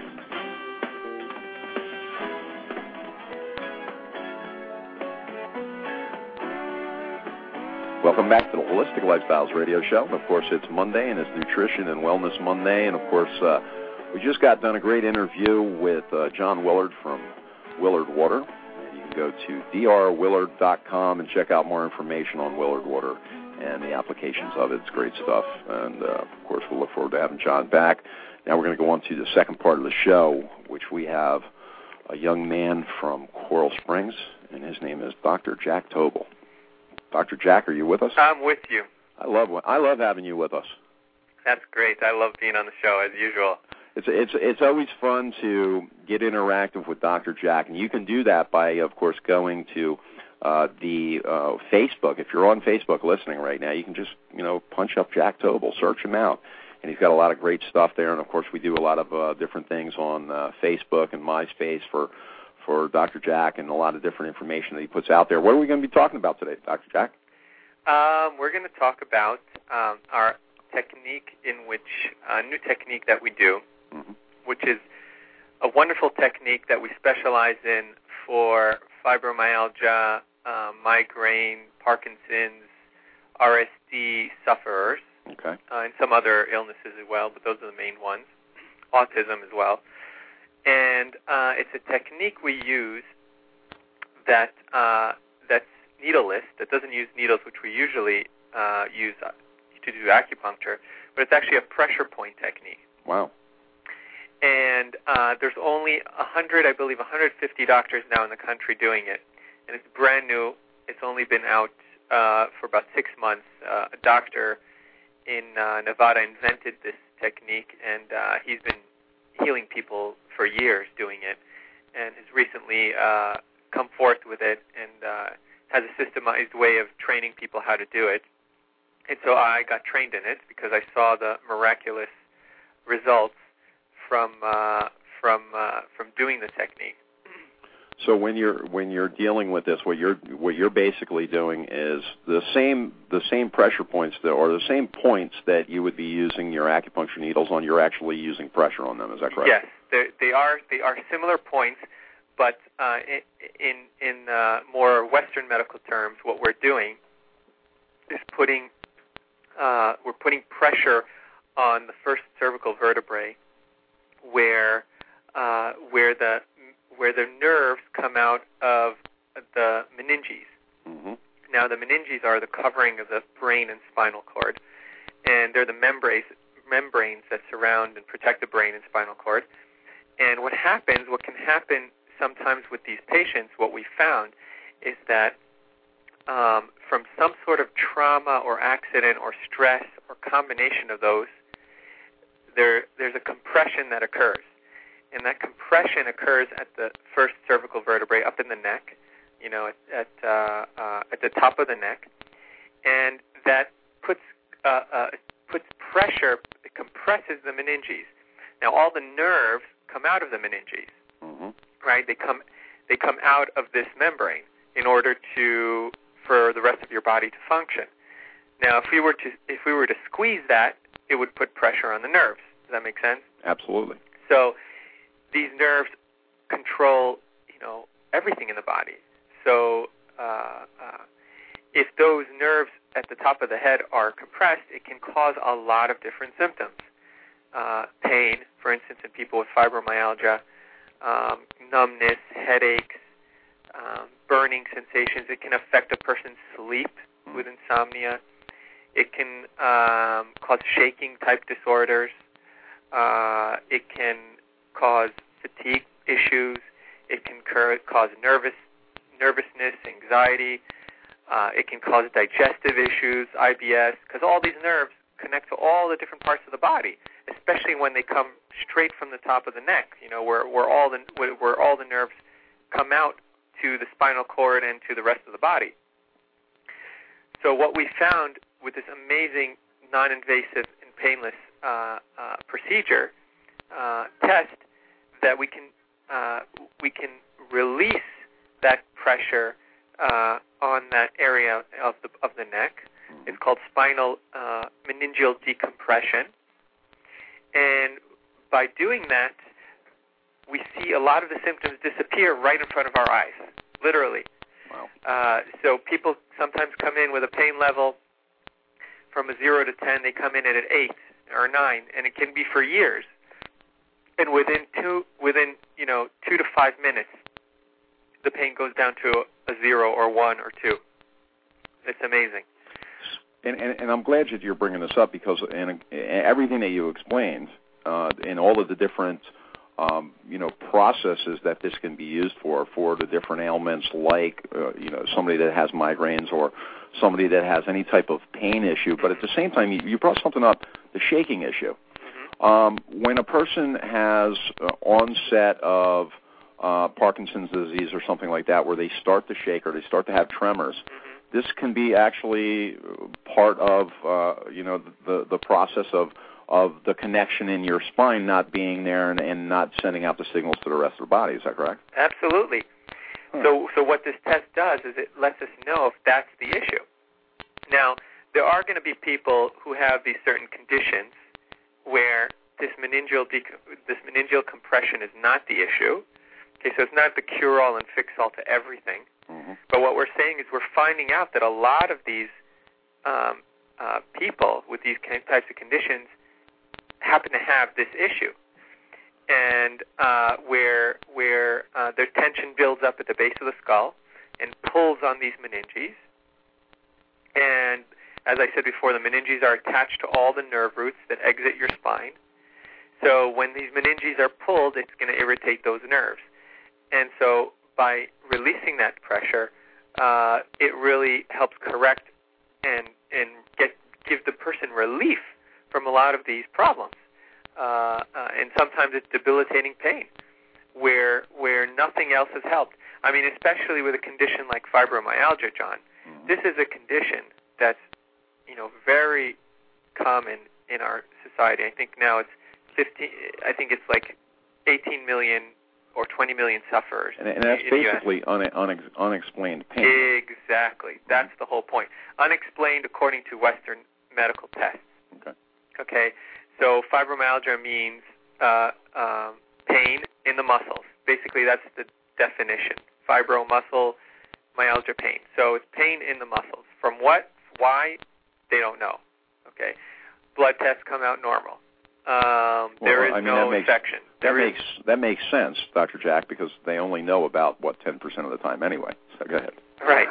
[SPEAKER 5] Welcome back to the Holistic Lifestyles Radio Show. Of course, it's Monday, and it's Nutrition and Wellness Monday. And, of course, uh, we just got done a great interview with uh, John Willard from Willard Water. And you can go to d r willard dot com and check out more information on Willard Water and the applications of it. It's great stuff. And, uh, of course, we'll look forward to having John back. Now we're going to go on to the second part of the show, which we have a young man from Coral Springs, and his name is Doctor Jack Tobel. Doctor Jack, are you with us?
[SPEAKER 10] I'm with you.
[SPEAKER 5] I love I love having you with us.
[SPEAKER 10] That's great. I love being on the show, as usual.
[SPEAKER 5] It's it's it's always fun to get interactive with Doctor Jack, and you can do that by, of course, going to uh, the uh, Facebook. If you're on Facebook listening right now, you can just you know punch up Jack Tobel, search him out, and he's got a lot of great stuff there. And of course, we do a lot of uh, different things on uh, Facebook and MySpace for. for Doctor Jack and a lot of different information that he puts out there. What are we going to be talking about today, Doctor Jack?
[SPEAKER 10] Um, we're going to talk about um, our technique in which, a uh, new technique that we do, mm-hmm. which is a wonderful technique that we specialize in for fibromyalgia, uh, migraine, Parkinson's, R S D sufferers,
[SPEAKER 5] okay.
[SPEAKER 10] uh, and some other illnesses as well, but those are the main ones, autism as well. And uh, it's a technique we use that uh, that's needleless, that doesn't use needles, which we usually uh, use uh, to do acupuncture, but it's actually a pressure point technique.
[SPEAKER 5] Wow.
[SPEAKER 10] And uh, there's only one hundred, I believe, one hundred fifty doctors now in the country doing it, and it's brand new. It's only been out uh, for about six months. Uh, a doctor in uh, Nevada invented this technique, and uh, he's been healing people for years doing it, and has recently uh, come forth with it and uh, has a systemized way of training people how to do it. And so I got trained in it because I saw the miraculous results from uh, from uh, from doing the technique.
[SPEAKER 5] So when you're when you're dealing with this, what you're what you're basically doing is the same the same pressure points that, or the same points that you would be using your acupuncture needles on. You're actually using pressure on them. Is that correct?
[SPEAKER 10] Yes, they are they are similar points, but uh, in in uh, more Western medical terms, what we're doing is putting uh, we're putting pressure on the first cervical vertebrae, where uh, where the where the nerves come out of the meninges.
[SPEAKER 5] Mm-hmm.
[SPEAKER 10] Now, the meninges are the covering of the brain and spinal cord, and they're the membranes membranes that surround and protect the brain and spinal cord. And what happens, what can happen sometimes with these patients, what we found is that um, from some sort of trauma or accident or stress or combination of those, there there's a compression that occurs. And that compression occurs at the first cervical vertebrae up in the neck, you know, at at, uh, uh, at the top of the neck, and that puts uh, uh, puts pressure. It compresses the meninges. Now, all the nerves come out of the meninges,
[SPEAKER 5] mm-hmm.
[SPEAKER 10] right? They come they come out of this membrane in order to for the rest of your body to function. Now, if we were to if we were to squeeze that, it would put pressure on the nerves. Does that make sense?
[SPEAKER 5] Absolutely.
[SPEAKER 10] So these nerves control, you know, everything in the body. So uh, uh, if those nerves at the top of the head are compressed, it can cause a lot of different symptoms. Uh, pain, for instance, in people with fibromyalgia, um, numbness, headaches, um, burning sensations. It can affect a person's sleep with insomnia. It can um, cause shaking-type disorders. Uh, it can cause fatigue issues. It can cur- cause nervous nervousness, anxiety. Uh, it can cause digestive issues, I B S, because all these nerves connect to all the different parts of the body, especially when they come straight from the top of the neck. You know, where where all the where all the nerves come out to the spinal cord and to the rest of the body. So what we found with this amazing non-invasive and painless uh, uh, procedure uh, test, that we can uh, we can release that pressure uh, on that area of the of the neck. It's called spinal uh, meningeal decompression, and by doing that, we see a lot of the symptoms disappear right in front of our eyes, literally.
[SPEAKER 5] Wow.
[SPEAKER 10] Uh, so people sometimes come in with a pain level from a zero to ten. They come in at an eight or nine, and it can be for years. And within two, within you know, two to five minutes, the pain goes down to a zero or one or two. It's amazing.
[SPEAKER 5] And, and, and I'm glad that you're bringing this up because in, in everything that you explained, uh, in all of the different, um, you know, processes that this can be used for, for the different ailments, like, uh, you know, somebody that has migraines or somebody that has any type of pain issue. But at the same time, you, you brought something up, the shaking issue. Um, when a person has uh, onset of uh, Parkinson's disease or something like that, where they start to shake or they start to have tremors, this can be actually part of uh, you know the the process of of the connection in your spine not being there and, and not sending out the signals to the rest of the body. Is that correct?
[SPEAKER 10] Absolutely. Huh. So so what this test does is it lets us know if that's the issue. Now, there are going to be people who have these certain conditions where this meningeal dec- this meningeal compression is not the issue. Okay, so it's not the cure-all and fix-all to everything. Mm-hmm. But what we're saying is we're finding out that a lot of these um, uh, people with these types of conditions happen to have this issue, and uh, where where uh, their tension builds up at the base of the skull and pulls on these meninges. And as I said before, the meninges are attached to all the nerve roots that exit your spine. So when these meninges are pulled, it's going to irritate those nerves. And so by releasing that pressure, uh, it really helps correct and and get give the person relief from a lot of these problems. Uh, uh, and sometimes it's debilitating pain, where where nothing else has helped. I mean, especially with a condition like fibromyalgia, John. Mm-hmm. This is a condition that's you know very common in our society. I think now it's fifteen. I think it's like eighteen million or twenty million sufferers.
[SPEAKER 5] And, and that's basically une, une, unexplained pain.
[SPEAKER 10] Exactly. That's the whole point. Unexplained according to Western medical tests.
[SPEAKER 5] Okay.
[SPEAKER 10] Okay. So fibromyalgia means uh, um, pain in the muscles. Basically, that's the definition. Fibro, muscle, myalgia, pain. So it's pain in the muscles. From what, why, they don't know. Okay. Blood tests come out normal. Um,
[SPEAKER 5] well,
[SPEAKER 10] there is
[SPEAKER 5] I mean,
[SPEAKER 10] no
[SPEAKER 5] that makes,
[SPEAKER 10] infection.
[SPEAKER 5] That
[SPEAKER 10] there
[SPEAKER 5] makes
[SPEAKER 10] is,
[SPEAKER 5] that makes sense, Doctor Jack, because they only know about what ten percent of the time anyway. So go ahead.
[SPEAKER 10] Right.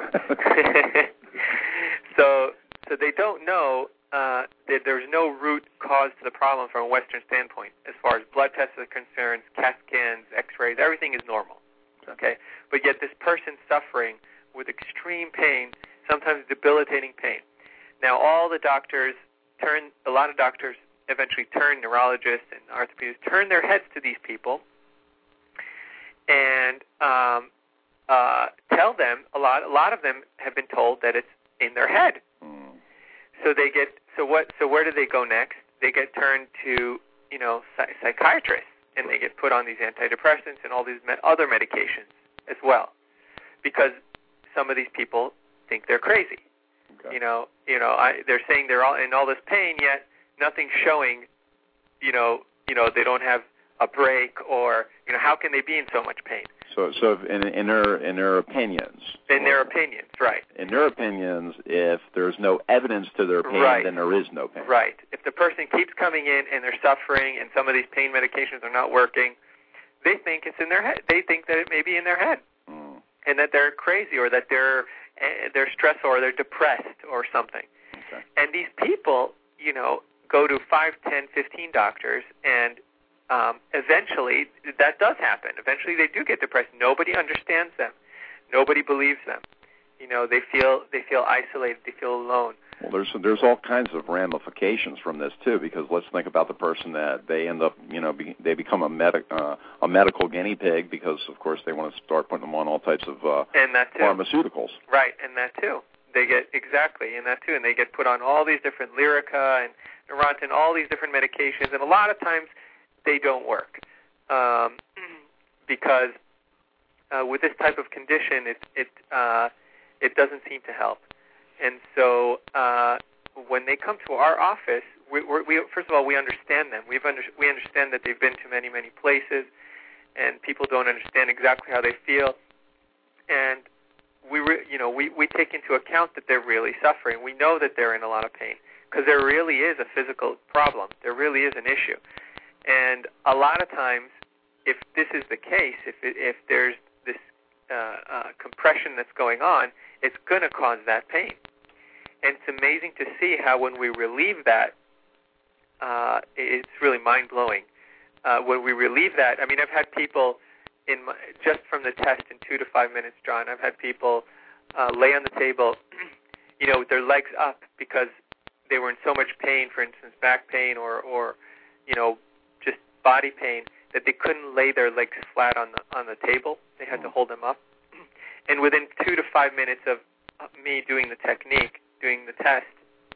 [SPEAKER 10] so so they don't know uh, that there's no root cause to the problem from a Western standpoint. As far as blood tests are concerned, C A T scans, X-rays, everything is normal. Okay, but yet this person's suffering with extreme pain, sometimes debilitating pain. Now all the doctors turn. A lot of doctors. Eventually turn, neurologists and orthopedists turn their heads to these people and um, uh, tell them, a lot a lot of them have been told that it's in their head. Mm. So they get, so what, so where do they go next? They get turned to, you know, psych- psychiatrists, and they get put on these antidepressants and all these med- other medications as well, because some of these people think they're crazy. Okay. You know, you know, I, they're saying they're all in all this pain, yet nothing showing, you know, you know, they don't have a break, or you know, how can they be in so much pain?
[SPEAKER 5] So, so in, in their in their opinions.
[SPEAKER 10] In their opinions, right.
[SPEAKER 5] In their opinions, if there's no evidence to their pain,
[SPEAKER 10] right.
[SPEAKER 5] then there is no pain.
[SPEAKER 10] Right. If the person keeps coming in and they're suffering, and some of these pain medications are not working, they think it's in their head. They think that it may be in their head, mm. and that they're crazy, or that they're uh, they're stressed, or they're depressed, or something. Okay. And these people, you know, go to five, ten, fifteen doctors, and um, eventually that does happen. Eventually they do get depressed. Nobody understands them. Nobody believes them. You know, they feel they feel isolated. They feel alone.
[SPEAKER 5] Well, there's there's all kinds of ramifications from this too, because let's think about the person that they end up, you know, be, they become a medic uh, a medical guinea pig, because of course they want to start putting them on all types of uh,
[SPEAKER 10] and that too.
[SPEAKER 5] pharmaceuticals.
[SPEAKER 10] Right, and that too. They get exactly, and that too, and they get put on all these different Lyrica and Neurontin, all these different medications, and a lot of times they don't work. um, because uh, with this type of condition, it it uh, it doesn't seem to help. And so uh, when they come to our office, we, we first of all we understand them. We've under, we understand that they've been to many many places, and people don't understand exactly how they feel, and we re, you know we, we take into account that they're really suffering. We know that they're in a lot of pain because there really is a physical problem. There really is an issue, and a lot of times, if this is the case, if it, if there's this uh, uh, compression that's going on, it's going to cause that pain. And it's amazing to see how when we relieve that, uh, it's really mind-blowing. Uh, when we relieve that, I mean, I've had people, in my, just from the test in two to five minutes, John, I've had people uh, lay on the table, you know, with their legs up because they were in so much pain, for instance, back pain or, or you know, just body pain, that they couldn't lay their legs flat on the on the table. They had to hold them up. And within two to five minutes of me doing the technique, doing the test,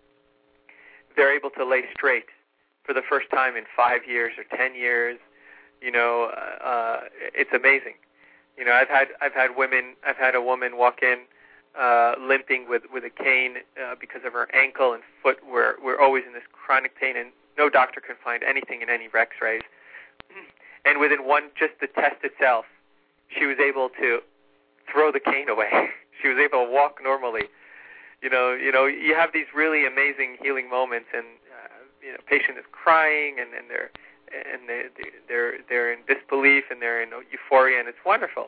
[SPEAKER 10] they're able to lay straight for the first time in five years or ten years. You know, uh, it's amazing. You know, I've had I've had women, I've had a woman walk in uh, limping with with a cane uh, because of her ankle and foot. Where we're always in this chronic pain, and no doctor can find anything in any X-rays. And within one, just the test itself, she was able to throw the cane away. She was able to walk normally. You know, you know, you have these really amazing healing moments, and uh, you know, patient is crying, and, and they're and they they're they're in disbelief, and they're in euphoria, and it's wonderful.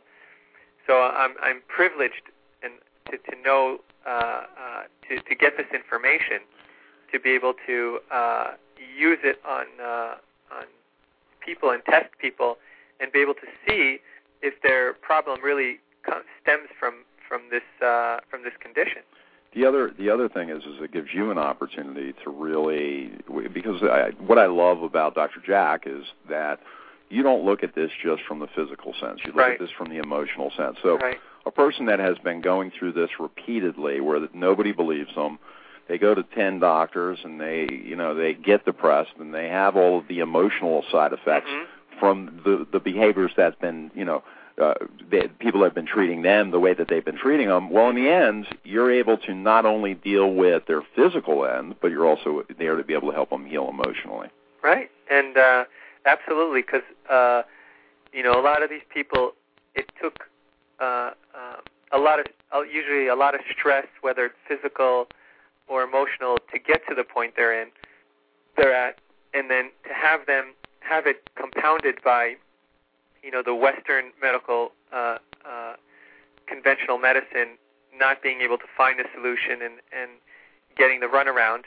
[SPEAKER 10] So I'm I'm privileged and to to know uh, uh, to to get this information, to be able to uh, use it on uh, on. people and test people and be able to see if their problem really stems from from this uh, from this condition.
[SPEAKER 5] The other the other thing is is it gives you an opportunity to really, because I, what I love about Doctor Jack is that you don't look at this just from the physical sense. You look
[SPEAKER 10] right.
[SPEAKER 5] at this from the emotional sense. So
[SPEAKER 10] right.
[SPEAKER 5] a person that has been going through this repeatedly, where nobody believes them, they go to ten doctors and they, you know, they get depressed and they have all of the emotional side effects
[SPEAKER 10] mm-hmm.
[SPEAKER 5] from the the behaviors that's been, you know, uh, they, people have been treating them the way that they've been treating them. Well, in the end, you're able to not only deal with their physical end, but you're also there to be able to help them heal emotionally.
[SPEAKER 10] Right, and uh, absolutely, because uh, you know, a lot of these people, it took uh, uh, a lot of, uh, usually a lot of stress, whether it's physical or emotional, to get to the point they're in, they're at, and then to have them have it compounded by, you know, the Western medical, uh, uh, conventional medicine not being able to find a solution and, and getting the runaround.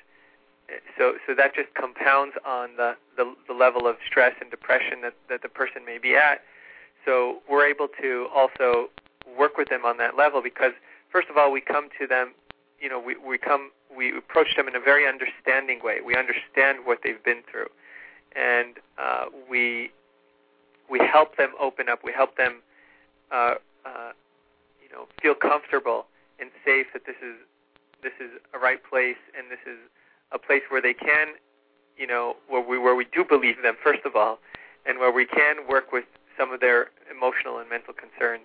[SPEAKER 10] So, so that just compounds on the, the, the level of stress and depression that, that the person may be at. So we're able to also work with them on that level because, first of all, we come to them, you know, we, we come, we approach them in a very understanding way. We understand what they've been through, and uh, we we help them open up. We help them, uh, uh, you know, feel comfortable and safe that this is this is a right place, and this is a place where they can, you know, where we where we do believe them, first of all, and where we can work with some of their emotional and mental concerns,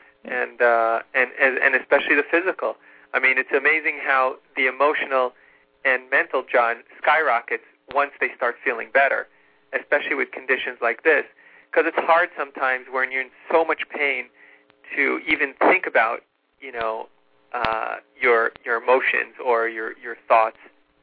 [SPEAKER 10] and uh, and, and and especially the physical. I mean, it's amazing how the emotional and mental, John, skyrockets once they start feeling better, especially with conditions like this, because it's hard sometimes when you're in so much pain to even think about, you know, uh, your your emotions or your, your thoughts.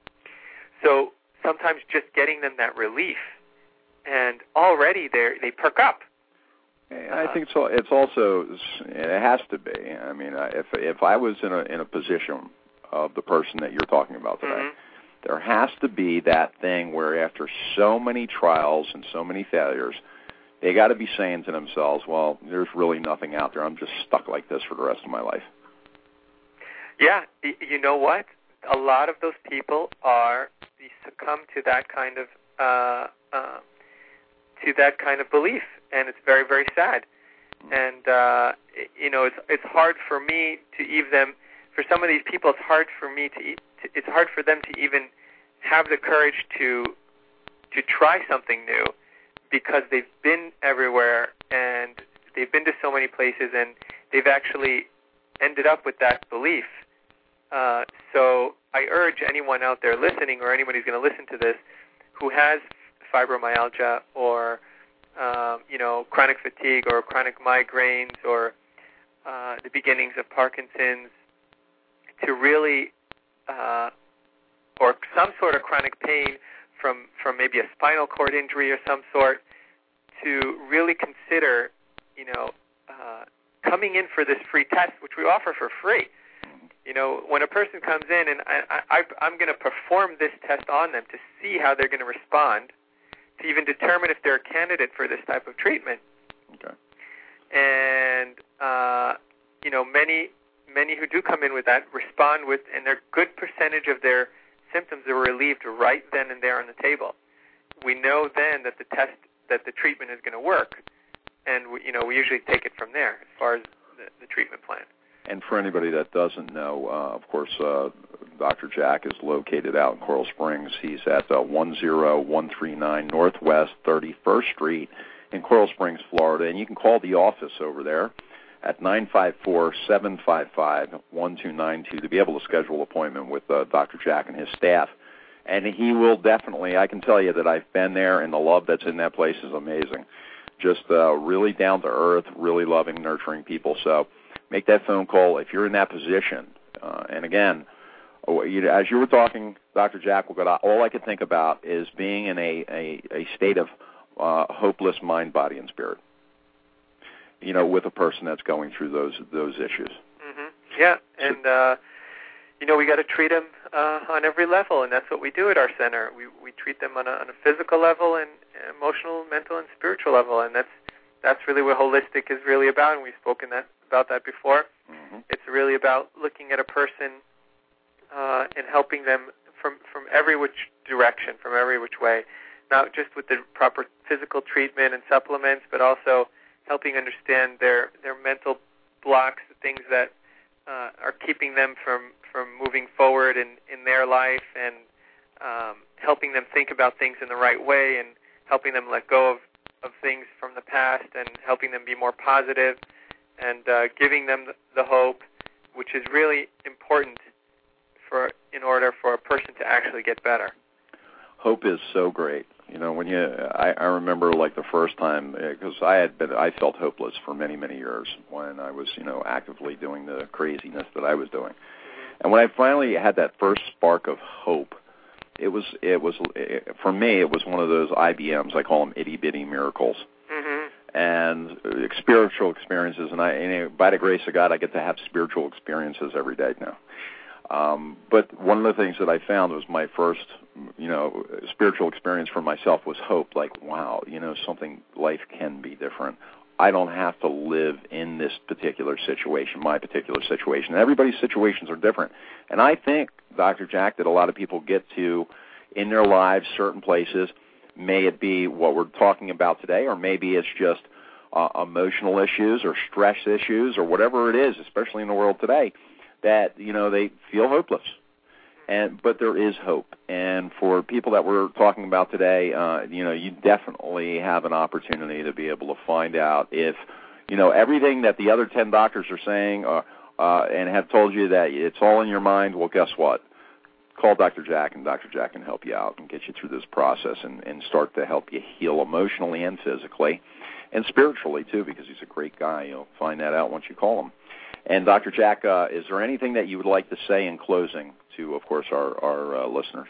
[SPEAKER 10] So sometimes just getting them that relief, and already they they perk up.
[SPEAKER 5] I think so. It's also, it has to be. I mean, if if I was in a in a position of the person that you're talking about today,
[SPEAKER 10] mm-hmm.
[SPEAKER 5] there has to be that thing where after so many trials and so many failures, they got to be saying to themselves, "Well, there's really nothing out there. I'm just stuck like this for the rest of my life."
[SPEAKER 10] Yeah, you know what? A lot of those people are succumb to that kind of uh, uh, to that kind of belief. And it's very, very sad. And, uh, you know, it's it's hard for me to even, for some of these people, it's hard for me to, to, it's hard for them to even have the courage to to try something new because they've been everywhere and they've been to so many places and they've actually ended up with that belief. Uh, so I urge anyone out there listening or anyone who's going to listen to this who has fibromyalgia or, um, you know, chronic fatigue or chronic migraines or uh, the beginnings of Parkinson's to really, uh, or some sort of chronic pain from, from maybe a spinal cord injury or some sort, to really consider, you know, uh, coming in for this free test, which we offer for free. You know, when a person comes in, and I, I, I'm going to perform this test on them to see how they're going to respond, to even determine if they're a candidate for this type of treatment.
[SPEAKER 5] Okay.
[SPEAKER 10] And, uh, you know, many many who do come in with that respond with, and a good percentage of their symptoms are relieved right then and there on the table. We know then that the test, that the treatment is going to work, and, we, you know, we usually take it from there as far as the, the treatment plan.
[SPEAKER 5] And for anybody that doesn't know, uh, of course, uh, Doctor Jack is located out in Coral Springs. He's at uh, one oh one three nine Northwest thirty-first Street in Coral Springs, Florida. And you can call the office over there at nine five four, seven five five, one two nine two to be able to schedule an appointment with uh, Doctor Jack and his staff. And he will definitely, I can tell you that I've been there, and the love that's in that place is amazing. Just uh, really down to earth, really loving, nurturing people. So make that phone call if you're in that position. Uh, and again, as you were talking, Doctor Jack, all I could think about is being in a, a, a state of uh, hopeless mind, body, and spirit. You know, with a person that's going through those those issues.
[SPEAKER 10] Mm-hmm. Yeah, and uh, you know, we got to treat them uh, on every level, and that's what we do at our center. We we treat them on a, on a physical level and emotional, mental, and spiritual level, and that's that's really what holistic is really about. And we've spoken that about that before.
[SPEAKER 5] Mm-hmm.
[SPEAKER 10] It's really about looking at a person uh, and helping them from from every which direction, from every which way, not just with the proper physical treatment and supplements, but also helping understand their, their mental blocks, the things that uh, are keeping them from, from moving forward in, in their life, and um, helping them think about things in the right way, and helping them let go of, of things from the past, and helping them be more positive, and uh, giving them the, the hope, which is really important for in order for a person to actually get better.
[SPEAKER 5] Hope is so great. You know, when you, I, I remember like the first time, because I had been, I felt hopeless for many, many years when I was, you know, actively doing the craziness that I was doing. And when I finally had that first spark of hope, it was, it was, it, for me, it was one of those I B Ms. I call them itty bitty miracles.
[SPEAKER 10] Mm-hmm.
[SPEAKER 5] And uh, spiritual experiences. And I, and by the grace of God, I get to have spiritual experiences every day now. Um, but one of the things that I found was my first, you know, spiritual experience for myself was hope. Like, wow, you know, something, life can be different. I don't have to live in this particular situation, my particular situation. Everybody's situations are different. And I think, Doctor Jack, that a lot of people get to, in their lives, certain places, may it be what we're talking about today, or maybe it's just uh, emotional issues or stress issues or whatever it is, especially in the world today, that, you know, they feel hopeless. And but there is hope. And for people that we're talking about today, uh, you know, you definitely have an opportunity to be able to find out if, you know, everything that the other ten doctors are saying uh, uh, and have told you that it's all in your mind, well, guess what? Call Doctor Jack, and Doctor Jack can help you out and get you through this process and, and start to help you heal emotionally and physically and spiritually, too, because he's a great guy. You'll find that out once you call him. And Doctor Jack, uh, is there anything that you would like to say in closing to, of course, our, our uh, listeners?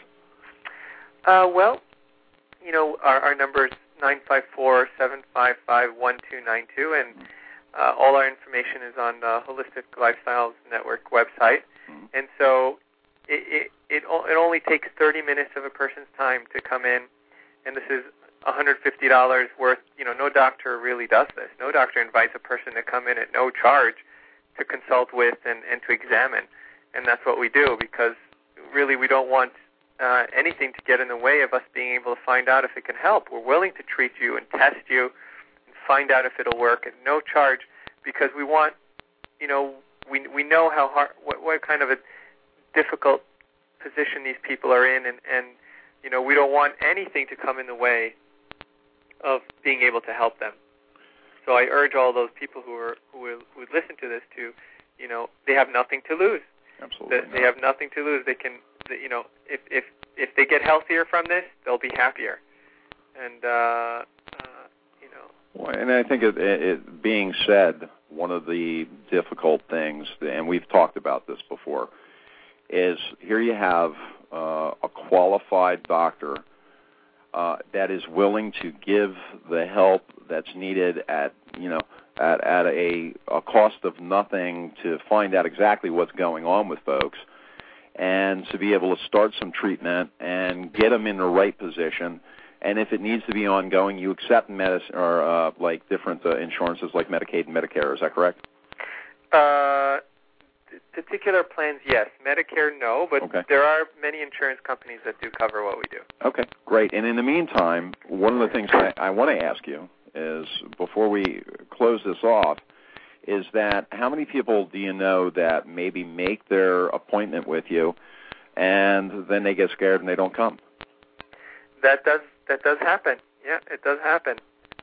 [SPEAKER 10] Uh, well, you know, our, our number is nine five four, seven five five, one two nine two, and uh, all our information is on the Holistic Lifestyles Network website.
[SPEAKER 5] Mm-hmm.
[SPEAKER 10] And so it, it, it, it only takes thirty minutes of a person's time to come in, and this is one hundred fifty dollars worth. You know, no doctor really does this. No doctor invites a person to come in at no charge to consult with and, and to examine. And that's what we do, because really we don't want uh, anything to get in the way of us being able to find out if it can help. We're willing to treat you and test you and find out if it'll work at no charge, because we want, you know, we we know how hard, what, what kind of a difficult position these people are in, and, and, you know, we don't want anything to come in the way of being able to help them. So I urge all those people who are who will, who would listen to this to, you know, they have nothing to lose.
[SPEAKER 5] Absolutely.
[SPEAKER 10] They, they have nothing to lose. They can, you know, if if if they get healthier from this, they'll be happier. And uh, uh, you know.
[SPEAKER 5] Well, and I think it, it, it being said, one of the difficult things, and we've talked about this before, is here you have uh, a qualified doctor uh, that is willing to give the help that's needed at, you know, at, at a, a cost of nothing to find out exactly what's going on with folks, and to be able to start some treatment and get them in the right position. And if it needs to be ongoing, you accept medicine or uh, like different uh, insurances like Medicaid and Medicare. Is that correct?
[SPEAKER 10] Uh, particular plans, yes. Medicare, no. But
[SPEAKER 5] okay.
[SPEAKER 10] There are many insurance companies that do cover what we do.
[SPEAKER 5] Okay, great. And in the meantime, one of the things I, I want to ask you is, before we close this off, is that how many people do you know that maybe make their appointment with you and then they get scared and they don't come?
[SPEAKER 10] That does that does happen. Yeah, it does happen.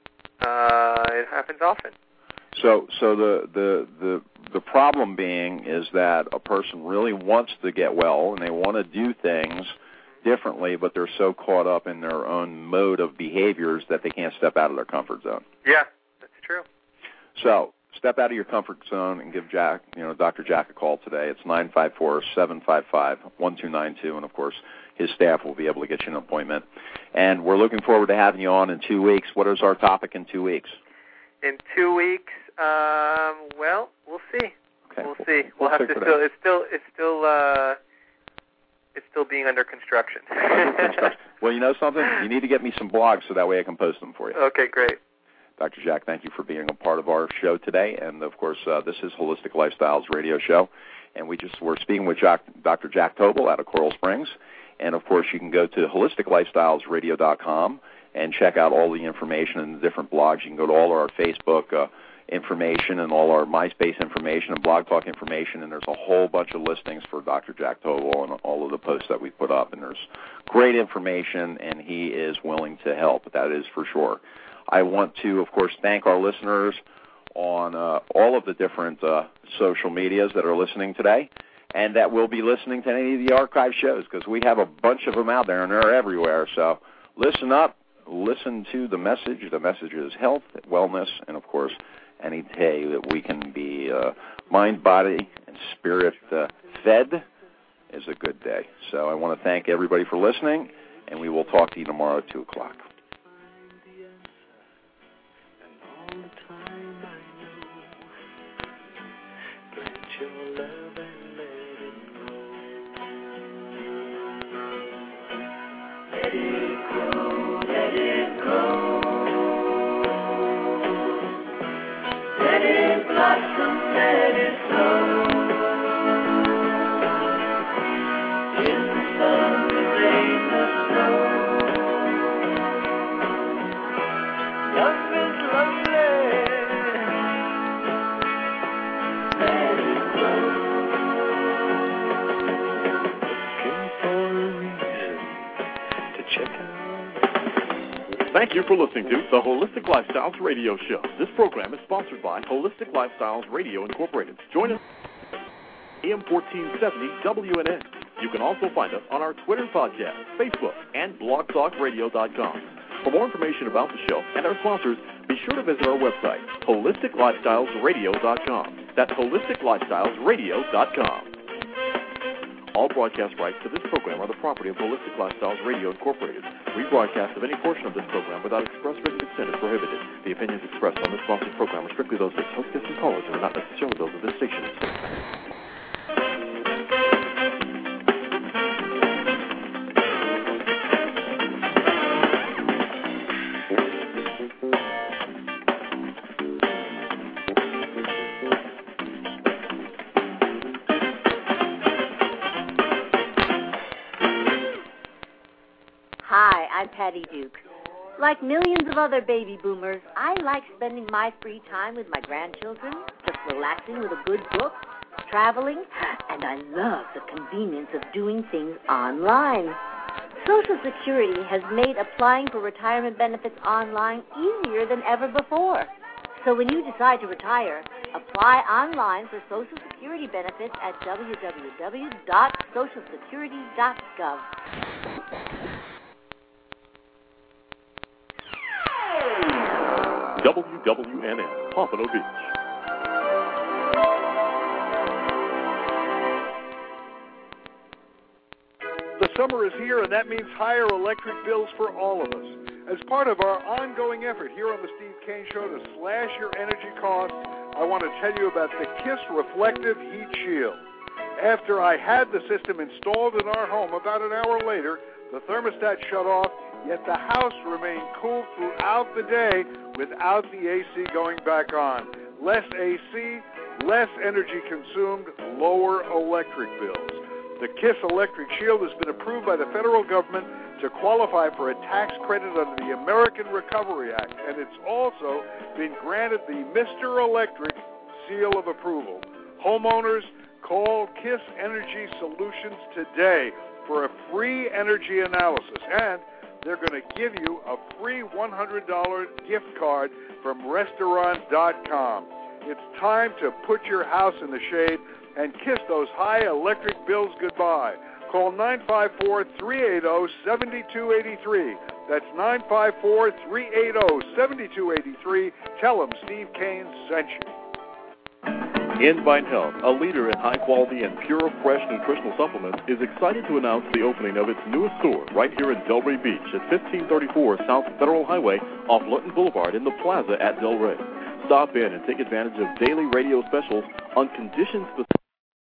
[SPEAKER 10] Uh, it happens often.
[SPEAKER 5] So, so the, the the the problem being is that a person really wants to get well and they want to do things differently, but they're so caught up in their own mode of behaviors that they can't step out of their comfort zone.
[SPEAKER 10] Yeah, that's true.
[SPEAKER 5] So, step out of your comfort zone and give Jack, you know, Doctor Jack a call today. It's nine five four, seven five five, one two nine two, and of course, his staff will be able to get you an appointment. And we're looking forward to having you on in two weeks. What is our topic in two weeks?
[SPEAKER 10] In two weeks, um, well, we'll see.
[SPEAKER 5] Okay.
[SPEAKER 10] We'll see.
[SPEAKER 5] We'll
[SPEAKER 10] we'll have to
[SPEAKER 5] still.
[SPEAKER 10] It's still. It's still. Uh, it's still being under construction.
[SPEAKER 5] under construction. Well, you know something? You need to get me some blogs so that way I can post them for you.
[SPEAKER 10] Okay, great.
[SPEAKER 5] Doctor Jack, thank you for being a part of our show today. And of course, uh, this is Holistic Lifestyles Radio Show, and we just we're speaking with Jack, Doctor Jack Tobel out of Coral Springs. And, of course, you can go to holistic lifestyles radio dot com and check out all the information and the different blogs. You can go to all our Facebook uh, information and all our MySpace information and Blog Talk information, and there's a whole bunch of listings for Doctor Jack Tobel and all of the posts that we put up. And there's great information, and he is willing to help. That is for sure. I want to, of course, thank our listeners on uh, all of the different uh, social medias that are listening today, and that will be listening to any of the archive shows, because we have a bunch of them out there, and they're everywhere. So listen up, listen to the message. The message is health, wellness, and, of course, any day that we can be uh, mind, body, and spirit uh, fed is a good day. So I want to thank everybody for listening, and we will talk to you tomorrow at two o'clock.
[SPEAKER 9] Let it grow, let it grow. Let it blossom, let it grow. In the sun, the rain, the snow. Love is lovely. Let it grow. Looking for a reason to check out.
[SPEAKER 2] Thank you for listening to the Holistic Lifestyles Radio Show. This program is sponsored by Holistic Lifestyles Radio Incorporated. Join us A M fourteen seventy W N N. You can also find us on our Twitter podcast, Facebook, and blog talk radio dot com. For more information about the show and our sponsors, be sure to visit our website, holistic lifestyles radio dot com. That's holistic lifestyles radio dot com. All broadcast rights to this program are the property of Holistic Lifestyles Radio Incorporated. Rebroadcast of any portion of this program without express written consent is prohibited. The opinions expressed on this sponsored program are strictly those of its host, guests, and callers, and are not necessarily those of this station.
[SPEAKER 6] Hi, I'm Patty Duke. Like millions of other baby boomers, I like spending my free time with my grandchildren, just relaxing with a good book, traveling, and I love the convenience of doing things online.
[SPEAKER 11] Social Security has made applying for retirement benefits online easier than ever before. So when you decide to retire, apply online for Social Security benefits at w w w dot social security dot gov.
[SPEAKER 2] W W N N, Pompano Beach.
[SPEAKER 12] The summer is here, and that means higher electric bills for all of us. As part of our ongoing effort here on the Steve Kane Show to slash your energy costs, I want to tell you about the KISS Reflective Heat Shield. After I had the system installed in our home, about an hour later, the thermostat shut off, yet the house remained cool throughout the day without the A C going back on. Less A C, less energy consumed, lower electric bills. The KISS Electric Shield has been approved by the federal government to qualify for a tax credit under the American Recovery Act, and it's also been granted the Mister Electric seal of approval. Homeowners, call KISS Energy Solutions today for a free energy analysis, and they're going to give you a free one hundred dollars gift card from restaurant dot com. It's time to put your house in the shade and kiss those high electric bills goodbye. Call nine five four, three eight zero, seven two eight three. That's nine five four, three eight zero, seven two eight three. Tell them Steve Kane sent you.
[SPEAKER 2] Envine Health, a leader in high-quality and pure, fresh nutritional supplements, is excited to announce the opening of its newest store right here in Delray Beach at fifteen thirty-four South Federal Highway off Lutton Boulevard in the plaza at Delray. Stop in and take advantage of daily radio specials on condition-specific